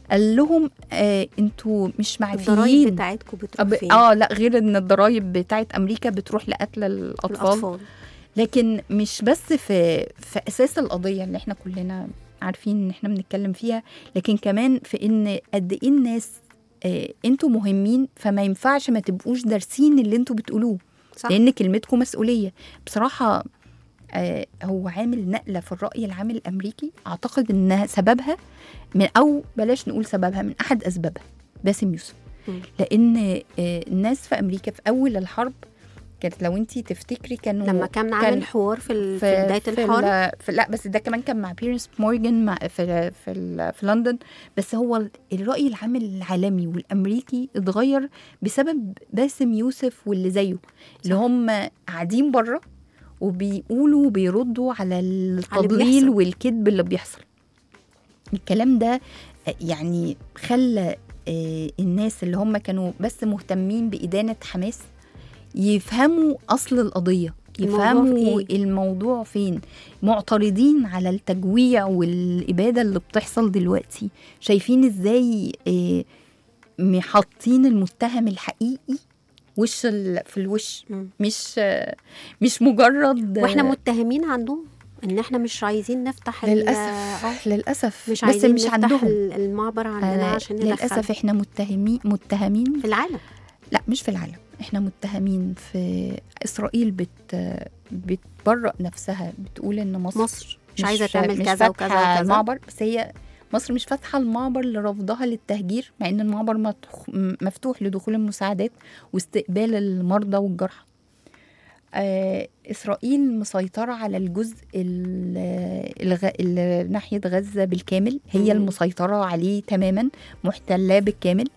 قال لهم آه انتوا مش الضرايب معفيين بتاعتكم بتروح أب- فين؟ اه لا، غير ان الضرايب بتاعت امريكا بتروح لقتل الاطفال, الأطفال. لكن مش بس في في اساس القضيه اللي احنا كلنا عارفين ان احنا بنتكلم فيها، لكن كمان في ان قد ايه الناس آه انتوا مهمين، فما ينفعش ما تبقوش دارسين اللي انتوا بتقولوه، صح. لان كلمتكم مسؤوليه. بصراحه آه هو عامل نقله في الراي العام الامريكي، اعتقد ان سببها من او بلاش نقول سببها، من احد اسبابها باسم يوسف. مم. لان آه الناس في امريكا في اول الحرب كانت، لو انتي تفتكري، كانوا لما كان عامل حوار في, ال... في بدايه في الحرب ال- في لا بس ده كمان كان مع بيرنس مورجان مع في في, ال- في لندن. بس هو الرأي العام العالمي والأمريكي اتغير بسبب باسم يوسف واللي زيه، اللي هم قاعدين بره وبيقولوا بيردوا على التضليل بيحصل. والكذب اللي بيحصل. الكلام ده يعني خلى آه، الناس اللي هم كانوا بس مهتمين بإدانة حماس يفهموا أصل القضية، الموضوع يفهموا في إيه؟ الموضوع فين، معترضين على التجويع والإبادة اللي بتحصل دلوقتي، شايفين إزاي آه، محطين المتهم الحقيقي وش ال- في الوش، مم. مش آه، مش مجرد واحنا متهمين عندهم ان احنا مش عايزين نفتح ال- آه، للأسف للأسف مش بس عايزين مش نفتح عندهم. ال- المعبر عندنا آه، عشان ندخل للأسف احنا متهمين متهمين في العالم. لا مش في العالم، احنا متهمين في إسرائيل بت بتبرأ نفسها، بتقول ان مصر مصر مش عايزه تعمل مش كذا وكذا فاتحة وكذا. المعبر. بس هي مصر مش فاتحة المعبر لرفضها للتهجير، مع ان المعبر متخ- مفتوح لدخول المساعدات واستقبال المرضى والجرحى. آه إسرائيل مسيطرة على الجزء ال- الغ... ال- ناحية غزة بالكامل، هي مم. المسيطرة عليه تماما، محتلاه بالكامل.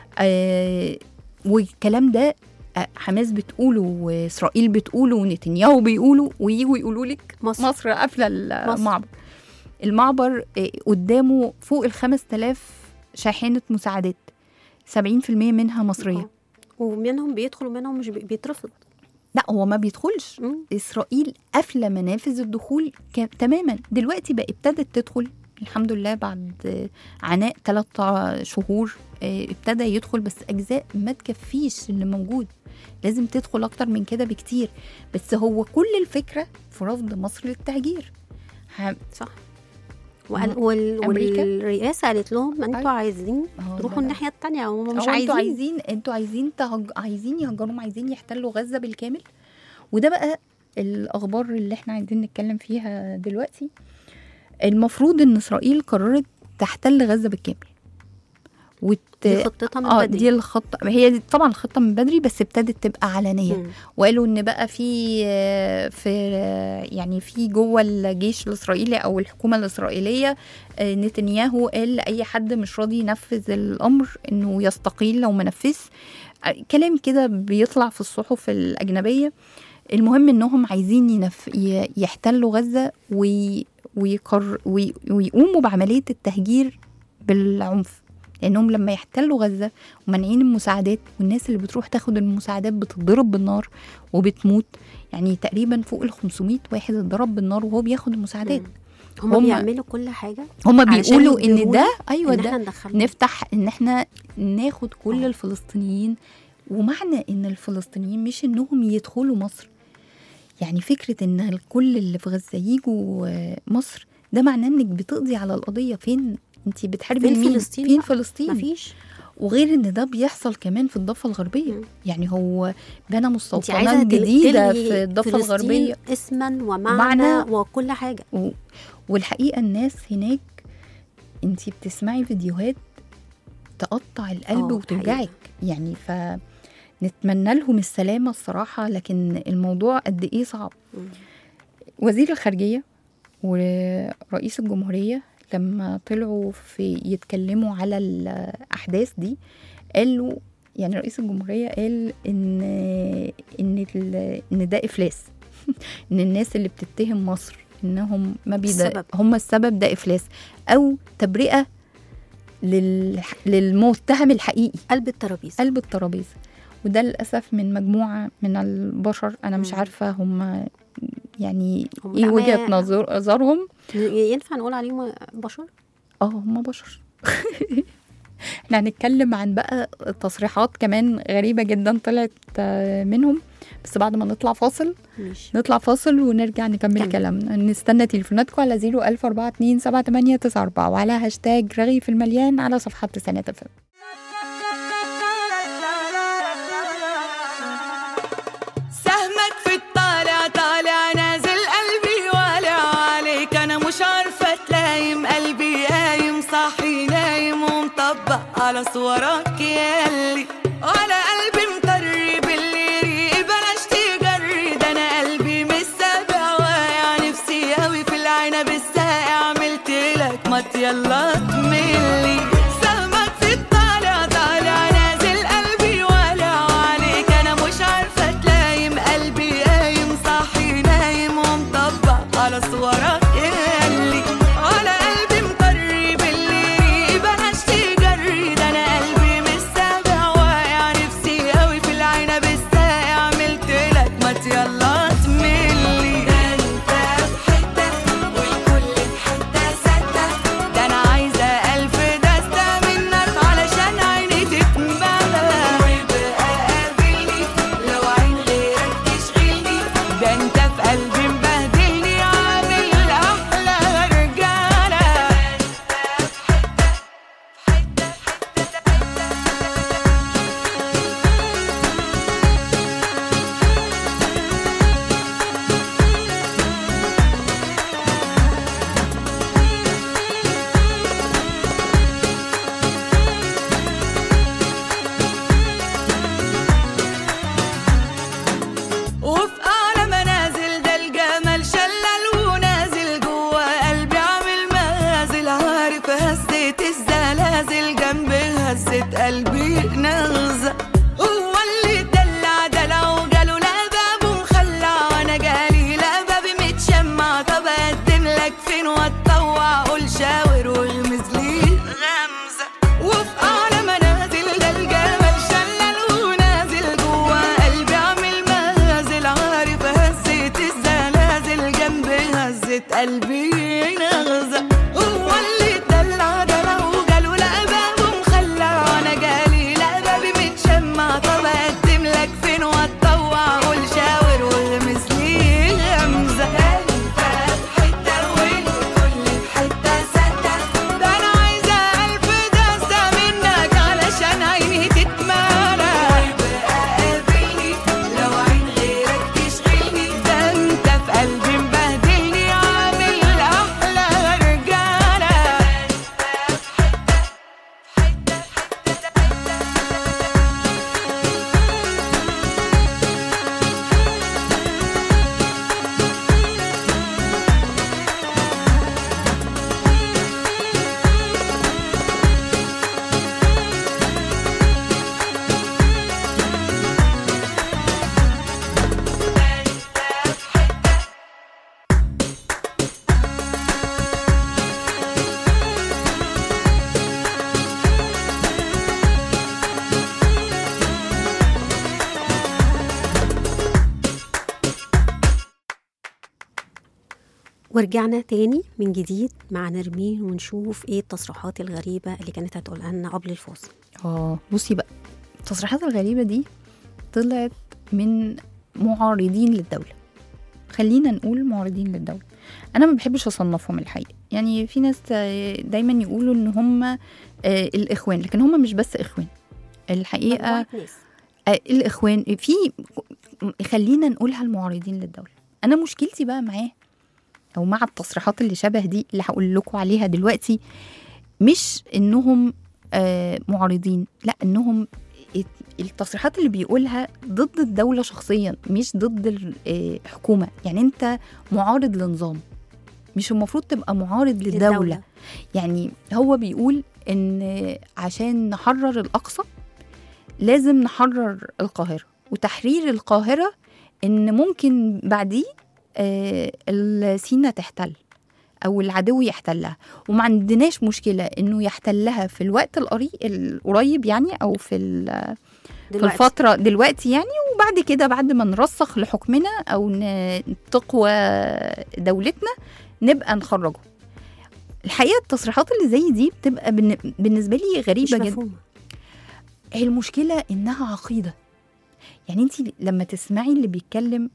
آه والكلام ده آه، حماس بتقوله وإسرائيل بتقوله ونتنياهو بيقوله، وييجوا يقولوا لك مصر. مصر قافلة المعبر. المعبر آه، قدامه فوق الخمس تلاف شاحنة مساعدات، سبعين في المية منها مصرية. آه. ومنهم بيدخلوا منهم مش بي- بيترفض. لا هو ما بيدخلش. مم. إسرائيل قافلة منافذ الدخول ك... تماما. دلوقتي بقى ابتدت تدخل الحمد لله بعد آه، عناء ثلاثة شهور، آه، ابتدى يدخل، بس أجزاء ما تكفيش اللي موجود، لازم تدخل أكتر من كده بكتير. بس هو كل الفكرة في رفض مصر للتهجير. ه- صح. وقال وال... أمريكا؟ والرئاسه قالت لهم انتوا أيوة. عايزين آه، تروحوا ده- الناحيه التانية وهم مش أو عايزين. انتوا عايزين انتوا عايزين تهج... عايزين يهجروا، عايزين يحتلوا غزة بالكامل. وده بقى الأخبار اللي احنا عايزين نتكلم فيها دلوقتي. المفروض ان إسرائيل قررت تحتل غزة بالكامل وت... دي خطتها من اه بدري. دي الخطة، هي دي طبعا الخطة من بدري، بس ابتدت تبقى علنية. مم. وقالوا ان بقى في في يعني في جوه الجيش الاسرائيلي او الحكومه الاسرائيليه، آه، نتنياهو قال لاي حد مش راضي ينفذ الامر انه يستقيل لو ما نفذ. آه، كلام كده بيطلع في الصحف الاجنبيه. المهم انهم عايزين ينف... ي- يحتلوا غزه وي... ويقر... وي... ويقوموا بعمليه التهجير بالعنف، لانهم لما يحتلوا غزه ومانعين المساعدات، والناس اللي بتروح تاخد المساعدات بتتضرب بالنار وبتموت. يعني تقريبا فوق ال خمسمية واحد اتضرب بالنار وهو بياخد المساعدات. هم هم- بيعملوا كل حاجه هم علشان بيقولوا ان يجبرونا ده ايوه ان ده احنا ندخلهم. نفتح ان احنا ناخد كل آه. الفلسطينيين. ومعنى ان الفلسطينيين مش انهم يدخلوا مصر، يعني فكرة ان كل اللي في غزة يجوا آه، مصر، ده معناه انك بتقضي على القضية. فين انتي بتحاربي فين مين؟ فلسطين فين بقى؟ فلسطين؟ مفيش. وغير ان ده بيحصل كمان في الضفة الغربية. مم. يعني هو بنى انت عايزه مستوطنات تل- جديدة تلغي في الضفة فلسطين الغربية. اسما ومعنى. ومعنى وكل حاجه. و... والحقيقة الناس هناك انتي بتسمعي فيديوهات تقطع القلب آه، وتوجعك. حقيقة. يعني فنتمنى لهم السلامة الصراحة، لكن الموضوع قد ايه صعب. مم. وزير الخارجية ورئيس الجمهورية لما طلعوا في يتكلموا على الأحداث دي، قالوا يعني رئيس الجمهورية قال إن إن ال- إن ده إفلاس. إن الناس اللي بتتهم مصر إنهم ما بيد السبب. هم السبب، ده إفلاس أو تبرئة لل... للمتهم الحقيقي، قلب الترابيزه. قلب الترابيزة. وده للأسف من مجموعة من البشر، أنا مش مم. عارفة هم يعني هم إيه لا، وجهة ما- نظر نظرهم. ينفع نقول عليهم بشر؟ اه هم بشر، احنا هنتكلم عن بقى تصريحات كمان غريبة جدا طلعت منهم، بس بعد ما نطلع فاصل. ماشي. نطلع فاصل ونرجع نكمل كم. كلامنا. نستنى تليفوناتكم على زيرو ألف أربعة اتنين سبعة تمانية تسعة أربعة وعلى هاشتاج رغيف المليان على صفحة تسعينات اف ام. سهمك في الطالع طالع نازل قلبي والع عليك، انا مش عارفة تلايم قلبي قايم صاحي نايم ومطبق على صورك يالي، وعلى قلبي مطري باللي ريق بلاش تجري، ده انا قلبي مش سابع واقع نفسي قوي في العنب الساقع، عملت لك مط يلا تملي. سهمك في الطالع طالع نازل قلبي والع عليك، انا مش عارفة تلايم قلبي قايم صاحي نايم ومطبق على صورك يالي، على قلبي مطري باللي بلاش تجري، ده انا قلبي مش سابع واقع نفسي قوي في العنب الساقع، عملت لك مط يلا تملي. ده انت في حتة والكل في حتة ستة، ده انا عايزة ألف دستة منك علشان عيني تتملى، ويبقى قابلني لو عين غيرك تشغلني، ده انت في قلبي مبهدلني عامل أحلى رجالة. وفي أعلى منازل ده الجمال شلل ونازل جوا قلبي عامل مغازل، عارف هزت الزلازل جنب هزت قلبي نغزة، هو اللي دلع دلع وجاله لا باب ومخلع، وانا جالي لا بابي متشمع، طب اقدم لك فين واتطوع قول شاور واغمز لي غمزة. وفي أعلى منازل ده الجمال شلل ونازل جوا قلبي عامل مغازل، عارف هزت الزلازل جنب هزت قلبي نغزة، هو اللي دلع دلع وجاله لا باب ومخلع، وانا جالي لا بابي متشمع، طب اقدم لك فين واتطوع قول شاور واغمز لي غمزة. انت في حتة والكل في حتة ستة، ده انا عايزة ألف دستة منك علشان عيني تتملى، ويبقى قابلني لو عين غيرك تشغلني، ده انت في قلبي مبهدلني عامل أحلى رجالة. ورجعنا تاني من جديد مع نرمين ونشوف ايه التصريحات الغريبة اللي كانت هتقولها لنا قبل الفاصل. اه بصي بقى، التصريحات الغريبة دي طلعت من معارضين للدولة. خلينا نقول معارضين للدولة، أنا ما بحبش أصنفهم الحقيقة. يعني في ناس دايما يقولوا إن هم آه الإخوان، لكن هم مش بس إخوان الحقيقة. آه الإخوان في، خلينا نقولها المعارضين للدولة. أنا مشكلتي بقى معاه أو مع التصريحات اللي شبه دي اللي هقول لكم عليها دلوقتي، مش إنهم آه معارضين، لا، إنهم التصريحات اللي بيقولها ضد الدولة شخصيا، مش ضد الحكومة. يعني أنت معارض لنظام، مش المفروض تبقى معارض للدولة, للدولة. يعني هو بيقول إن عشان نحرر الأقصى لازم نحرر القاهرة، وتحرير القاهرة إن ممكن بعديه آه السيناء تحتل أو العدو يحتلها، وما عندناش مشكلة إنه يحتلها في الوقت القريب يعني، أو في في الفترة دلوقتي يعني، وبعد كده بعد ما نرسخ لحكمنا أو تقوى دولتنا نبقى نخرجه. الحقيقه التصريحات اللي زي دي بتبقى بالنسبه لي غريبه جدا. هي المشكله انها عقيده. يعني انت لما تسمعي اللي بيتكلم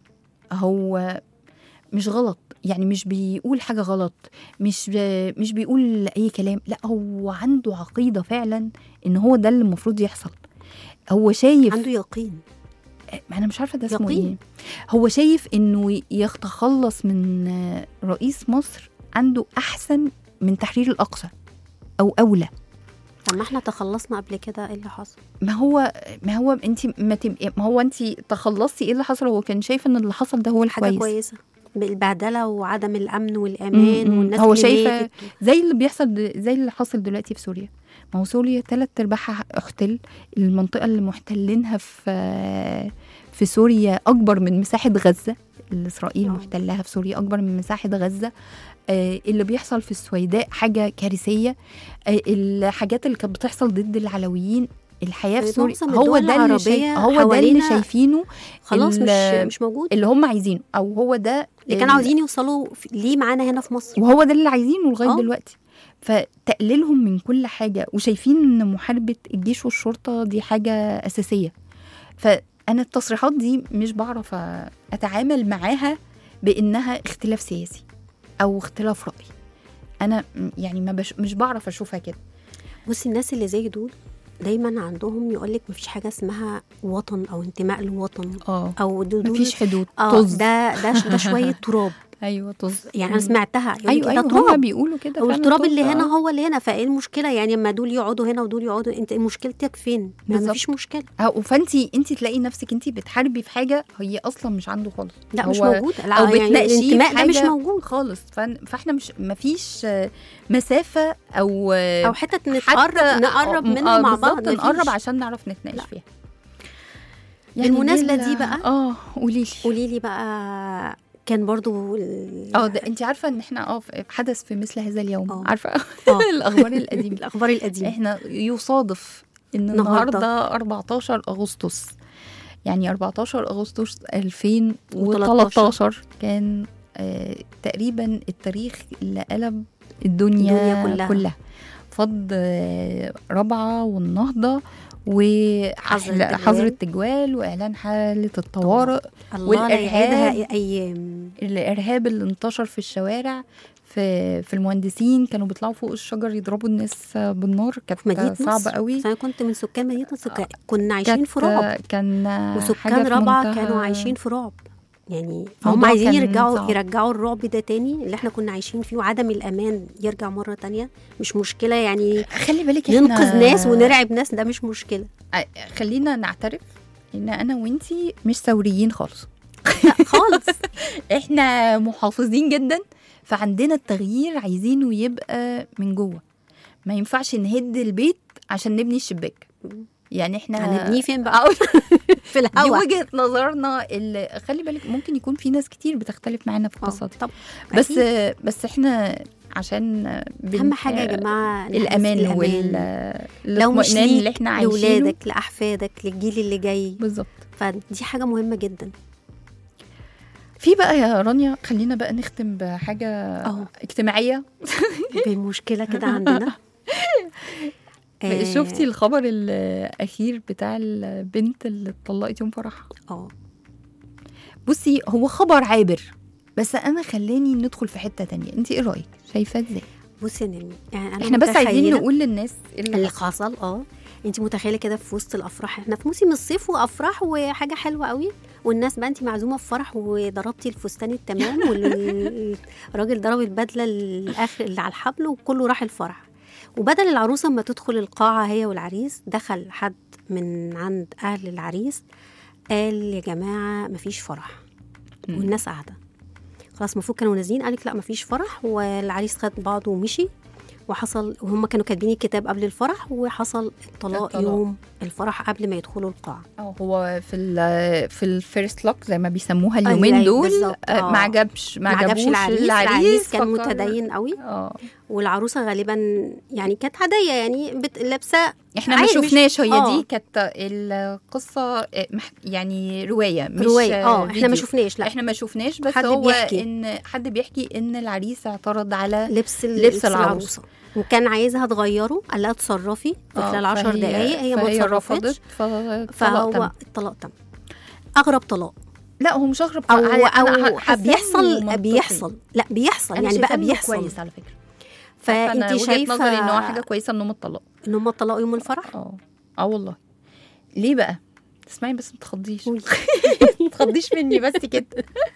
هو مش غلط، يعني مش بيقول حاجه غلط، مش مش بيقول اي كلام، لا هو عنده عقيده فعلا ان هو ده اللي المفروض يحصل. هو شايف، عنده يقين. انا مش عارفه ده اسمه ايه. هو شايف انه يتخلص من رئيس مصر عنده احسن من تحرير الاقصى او اولى. طب ما احنا تخلصنا قبل كده، ايه اللي حصل؟ ما هو ما هو انت ما, تم... ما هو انت تخلصتي، ايه اللي حصل؟ هو كان شايف ان اللي حصل ده هو الكويس، حاجه كويسه، بالبعدله وعدم الامن والامان. م-م. والناس هو اللي شايفه زي اللي بيحصل د... زي اللي حاصل دلوقتي في سوريا. ما هو سوريا ثلاث ارباعها احتل. المنطقه اللي محتلينها في في سوريا اكبر من مساحه غزه. اسرائيل محتلها في سوريا اكبر من مساحه غزه. آه اللي بيحصل في السويداء حاجه كارثيه. آه الحاجات اللي كانت بتحصل ضد العلويين، الحياه في سوريا هو ده اللي شايف هو ده اللي شايفينه خلاص مش مش موجود، اللي هم عايزينه، او هو ده اللي كانوا عاوزين يوصلوا ليه معانا هنا في مصر، وهو ده اللي عايزينه لغايه أوه. دلوقتي. فتقليلهم من كل حاجه، وشايفين ان محاربه الجيش والشرطه دي حاجه اساسيه. فانا التصريحات دي مش بعرف اتعامل معاها بانها اختلاف سياسي او اختلاف راي. انا يعني ما بش مش بعرف اشوفها كده. بصي الناس اللي زي دول دايما عندهم يقولك مفيش حاجه اسمها وطن او انتماء للوطن، اه او مفيش حدود، اه ده ده ده شويه تراب. ايوه طز، يعني انا سمعتها ايوه ايوه هم بيقولوا كده، والتراب اللي هنا هو اللي هنا. فايه المشكله يعني اما دول يقعدوا هنا ودول يقعدوا؟ انت مشكلتك فين؟ يعني مفيش مشكله. اه فانتي انت تلاقي نفسك انت بتحاربي في حاجه هي اصلا مش عنده خالص، لا مش موجود، لا او يعني الانتماء ده مش موجود خالص. فاحنا مش مفيش مسافه او او حته نتقرب نقرب منها مع بعض، نقرب عشان نعرف نتناقش فيها. يعني بالمناسبه دي بقى اه قولي لي قولي لي بقى، كان برضو اه ده انت عارفه ان احنا اه حدث في مثل هذا اليوم. أوه. عارفه الاخبار القديمه الاخبار القديمه احنا يصادف ان النهارده أربعتاشر أغسطس، يعني أربعتاشر أغسطس ألفين وتلتاشر كان آه تقريبا التاريخ اللي قلب الدنيا, الدنيا كلها, كلها. فض آه رابعه والنهضه وحظر التجوال واعلان حاله الطوارئ والارهاب ايام الارهاب اللي انتشر في الشوارع. في في المهندسين كانوا بيطلعوا فوق الشجر يضربوا الناس بالنار. كانت صعبه قوي. انا كنت من سكان مدينه سكان. كنا عايشين في رعب. كان وسكان رابعه كانوا عايشين في رعب، يعني هم عايزين يرجعوا صعب. يرجعوا الرعب ده تاني اللي احنا كنا عايشين فيه، وعدم الامان يرجع مره تانية. مش مشكله يعني، خلي بالك ننقذ ناس ونرعب ناس، ده مش مشكله. خلينا نعترف ان انا وانتي مش ثوريين خالص. لا خالص. احنا محافظين جدا، فعندنا التغيير عايزينه يبقى من جوه. ما ينفعش نهد البيت عشان نبني الشباك. يعني احنا هنبنيه فين بقى؟ في الهواء. دي وجهة نظرنا. اللي خلي بالك ممكن يكون في ناس كتير بتختلف معانا في القصه دي، بس أكيد. بس احنا عشان اهم حاجه يا جماعه الامان والاطمئنان اللي احنا عايشينه لاولادك لاحفادك للجيل اللي جاي بالظبط. فدي حاجه مهمه جدا. في بقى يا رانيا، خلينا بقى نختم بحاجه أوه. اجتماعيه. بمشكله كده عندنا. شفتي الخبر الاخير بتاع البنت اللي اتطلقت يوم فرحها؟ اه بصي هو خبر عابر، بس انا خلاني ندخل في حته تانية. انت ايه رايك؟ شايفاه ازاي؟ بصي نلمي يعني أنا احنا بس عايزين نقول للناس اللي, اللي حصل. اه انت متخيله كده في وسط الافراح، احنا في موسم الصيف وافراح وحاجه حلوه قوي، والناس بقى انت معزومه في فرح وضربتي الفستان التمام والراجل ضرب البدله الاخر اللي على الحبل وكله راح الفرح. وبدل العروسه اما تدخل القاعه هي والعريس، دخل حد من عند اهل العريس قال يا جماعه مفيش فرح. م. والناس قاعده خلاص، المفروض كانوا نازلين، قالك لا مفيش فرح، والعريس خد بعضه ومشي وحصل وهم كانوا كاتبين الكتاب قبل الفرح، وحصل الطلاق, الطلاق يوم الفرح قبل ما يدخلوا القاعه. اه هو في ال في الفيرست لوك زي ما بيسموها اليومين دول آه ما عجبش ما عجبش العريس, العريس كان متدين قوي اه والعروسه غالبا يعني كانت عاديه يعني لابسه. احنا ما شفناش هي آه. دي كانت القصه يعني روايه مش روايه اه احنا ما شفناش. لا احنا ما شفناش بس حد هو بيحكي. ان حد بيحكي ان العريس اعترض على لبس لبس العروسه وكان عايزها تغيره، قال لها تصرفي في خلال عشر دقايق، هي ما تصرفتش فهو الطلاق تم. اغرب طلاق. لا هو مش اغرب او, أو بيحصل بيحصل لا بيحصل يعني بقى بيحصل كويس على فكره. فانت شايفه نظري ان هو حاجه كويسه انهم اتطلقوا انهم اتطلقوا يوم الفرح. اه اه والله. ليه بقى؟ تسمعي بس ما تخضيش ما تخضيش مني بس كده.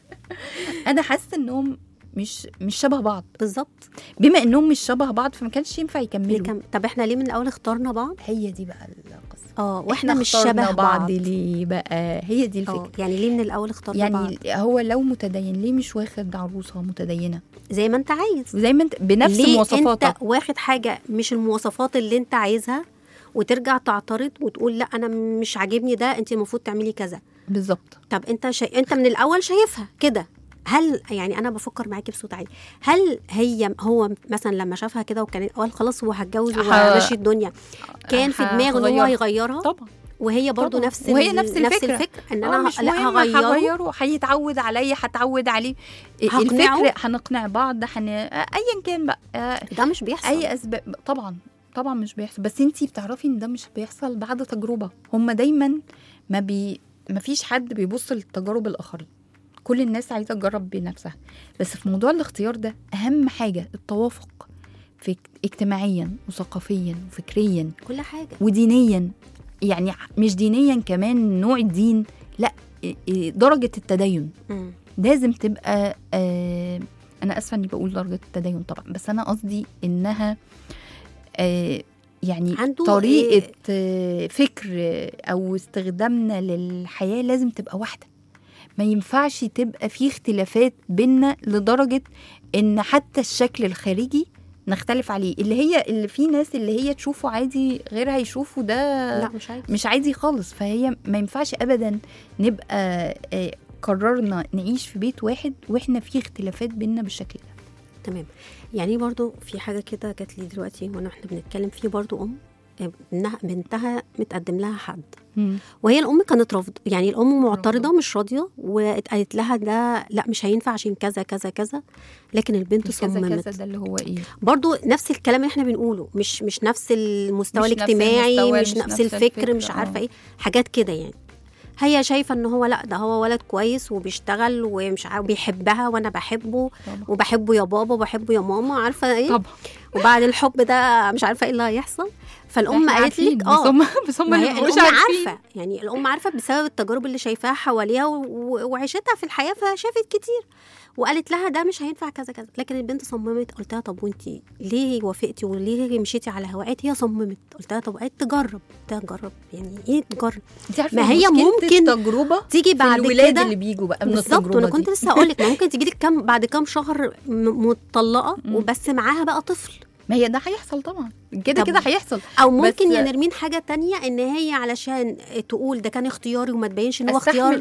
انا حاسه انهم مش مش شبه بعض بالظبط. بما انهم مش شبه بعض فما كانش ينفع يكملوا. كم... طب احنا ليه من الاول اخترنا بعض؟ هي دي بقى القصه. اه واحنا مش شبه بعض ليه بقى؟ هي دي الفكره. يعني ليه من الاول اخترنا يعني بعض؟ يعني هو لو متدين ليه مش واخد عروسه متدينه زي ما انت عايز، زي ما انت بنفس مواصفاتك؟ انت واخد حاجه مش المواصفات اللي انت عايزها وترجع تعترض وتقول لا انا مش عاجبني ده، انت المفروض تعملي كذا بالظبط. طب انت شا... انت من الاول شايفها كده. هل يعني انا بفكر معاكي بصوت عالي، هل هي هو مثلا لما شافها كده وكان قال خلاص هو هتجوز وماشي الدنيا، كان في دماغه ان هو هيغيرها؟ طبعا. وهي برضو طبعا. نفس وهي نفس الفكره, نفس الفكرة. ان انا مش لا هغيره، هيتعود عليا، هتعود عليه الفكره، هنقنع بعض، حن... ايا كان بقى. ده مش بيحصل اي اسباب. طبعا طبعا مش بيحصل، بس انتي بتعرفي ان ده مش بيحصل بعد تجربه. هم دايما ما بي ما فيش حد بيبص للتجارب الاخرين، كل الناس عايزه تجرب بنفسها. بس في موضوع الاختيار ده اهم حاجه التوافق في اجتماعيا وثقافيا وفكريا كل حاجه ودينيا. يعني مش دينيا كمان نوع الدين، لا درجه التدين م. لازم تبقى آه انا اسفه اني بقول درجه التدين طبعا، بس انا قصدي انها آه يعني طريقه إيه؟ فكر او استخدامنا للحياه لازم تبقى واحده. ما ينفعش تبقى في اختلافات بينا لدرجة ان حتى الشكل الخارجي نختلف عليه، اللي هي اللي في ناس اللي هي تشوفه عادي غيرها يشوفه ده لا مش عادي. مش عادي خالص. فهي ما ينفعش ابدا نبقى قررنا نعيش في بيت واحد واحنا في اختلافات بينا بالشكل ده. تمام. يعني برضو في حاجة كده جات لي دلوقتي وانا احنا بنتكلم فيه، برضو ام بنتها متقدم لها حد مم. وهي الام كانت رافضه، يعني الام معترضه مش راضيه، واتقالت لها ده لا مش هينفع عشان كذا كذا كذا، لكن البنت صممت. كذا ده اللي هو ايه برضو نفس الكلام اللي احنا بنقوله، مش مش نفس المستوى مش الاجتماعي، نفس المستوى، مش, مش نفس الفكر, الفكر مش عارفه ايه حاجات كده. يعني هي شايفه ان هو لا ده هو ولد كويس وبيشتغل ومش عارف بيحبها وانا بحبه طبعا. وبحبه يا بابا وبحبه يا ماما، عارفه ايه طبعا. وبعد الحب ده مش عارفه ايه اللي هيحصل. فالام قالت لك اه بس هم مش عارفه، يعني الام عارفه بسبب التجارب اللي شايفاها حواليها وعيشتها في الحياه، فشافت كتير وقالت لها ده مش هينفع كذا كذا. لكن البنت صممت. قلتها طب وانتي ليه وافقتي وليه مشيتي على هواءات؟ هي صممت. قلتها طب قالت تجرب. تجرب يعني ايه تجرب؟ ما هي ممكن تجربه تيجي بعد كده اللي بيجوا بقى من التجربه دي. انا كنت لسه هقول لك ممكن تيجي لك كام بعد كام شهر مطلقه وبس معاها بقى طفل. ما هي ده هيحصل طبعا، كده كده هيحصل. او ممكن يا نرمين حاجه تانية ان هي علشان تقول ده كان اختياري وما تبينش ان هو اختيار،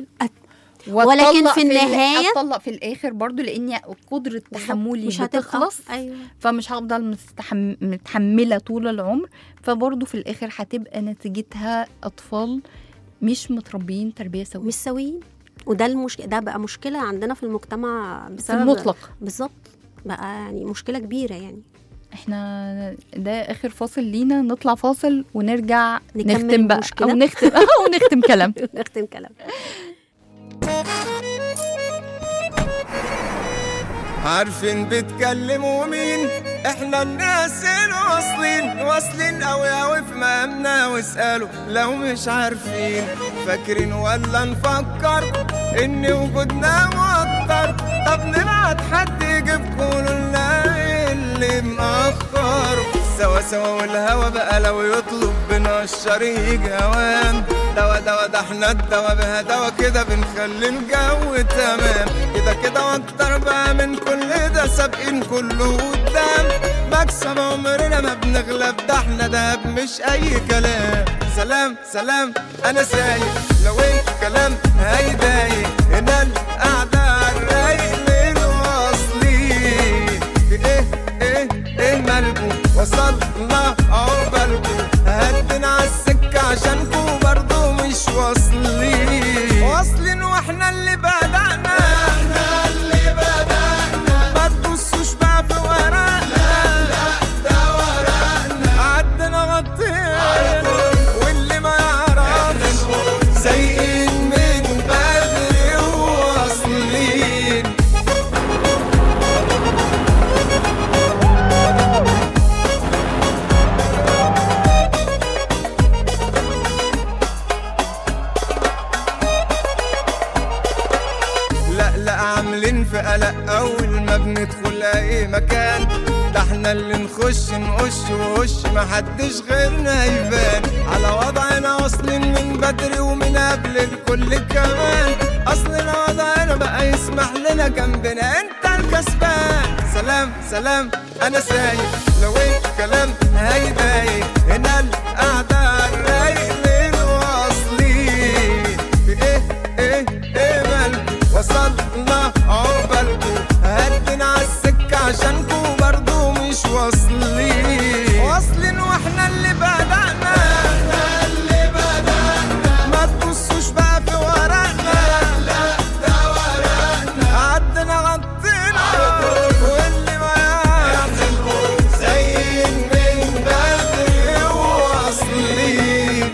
ولكن في النهايه اطلق في الاخر برضو لاني قدره تحملي مش بتخلص. أيوة. فمش هفضل مستحم... متحمله طول العمر، فبرضو في الاخر هتبقى نتيجتها اطفال مش متربيين تربيه سويه، مش سويين. وده المشكله، ده بقى مشكله عندنا في المجتمع بسبب المطلق بالظبط، بقى يعني مشكله كبيره. يعني احنا ده اخر فاصل لينا، نطلع فاصل ونرجع نختم بقى مشكلة. او نختم او نختم كلام نختم كلام. عارفين بتكلموا مين؟ احنا الناس الواصلين واصلين قوي قوي في مقامنا، واسألوا لو مش عارفين. فاكرين ولا نفكر ان وجودنا موتر؟ طب نبعت حد يجيبكوا لنا اللي مأخر. سوا سوا والهوا بقى لو يطلب بنقشر يجي هوام. دوا دوا ده احنا الدوا بها دوا كده بنخلي الجو تمام. كده كده واكتر بقى من كل ده سابقين كله قدام. مكسب عمرنا ما بنغلب ده احنا دهب مش اي كلام. سلام سلام انا سايق لو الكلام هيضايق هنا القعدة عالرايق للواصلين. في ايه ايه ايه مالكو وصلنا عقبالكو هدنا عالسكة عشانكو برضو مش واصلين. واصلين واحنا اللي بدأنا احنا اللي بدأنا. ما تبصوش بقى في ورقنا لا ده ورقنا. عدنا غطينا واللي ما يعرفش سايقين من بدري وواصلين. عاملين في قلق اول ما بندخل اي مكان. ده احنا اللي نخش نقش ووش محدش غيرنا يبان. على وضعنا واصلين من بدري ومن قبل الكل كمان. اصلنا وضعنا بقى يسمح لنا جنبنا انت الكسبان. سلام سلام انا سايق لو الكلام هيضايق هنا القعدة عالرايق للواصلين. في ايه ايه ايه مالكو وصلنا عقبالكو هدنا عالسكة عشانكو برضو مش واصلين. واصلين واحنا اللي بدأنا احنا اللي بدأنا. ما تبصوش بقى في ورقنا لا ده ورقنا. عدنا غطينا واللي ما يعرفش زين من بدري واصلين.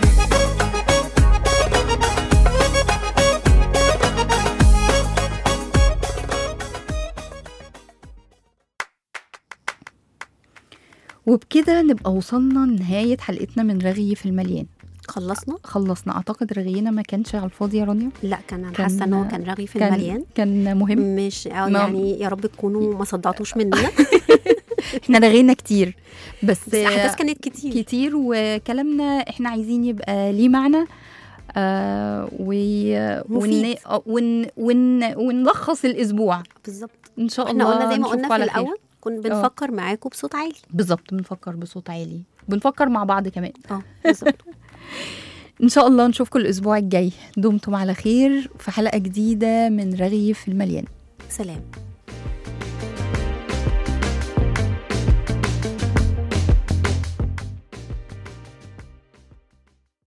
وبكده نبقى وصلنا لنهاية حلقتنا من رغي في المليان. خلصنا خلصنا. اعتقد رغينا ما كانش على الفاضي يا رانيا. لا كان انا حاسه ان هو كان رغي في كان المليان. كان مهم مش يعني يا رب تكونوا ما صدعتوش مننا. احنا رغينا كتير بس, بس الاحداث كانت كتير كتير وكلامنا احنا عايزين يبقى ليه معنى آه ون... ون... ون... ونلخص الاسبوع بالظبط ان شاء احنا الله. قلنا زي ما قلنا في خير. الاول كنا بنفكر أوه. معاكم بصوت عالي. بالظبط بنفكر بصوت عالي بنفكر مع بعض كمان. اه بالظبط. ان شاء الله نشوفكم الاسبوع الجاي. دمتم على خير في حلقة جديدة من رغي في المليان. سلام.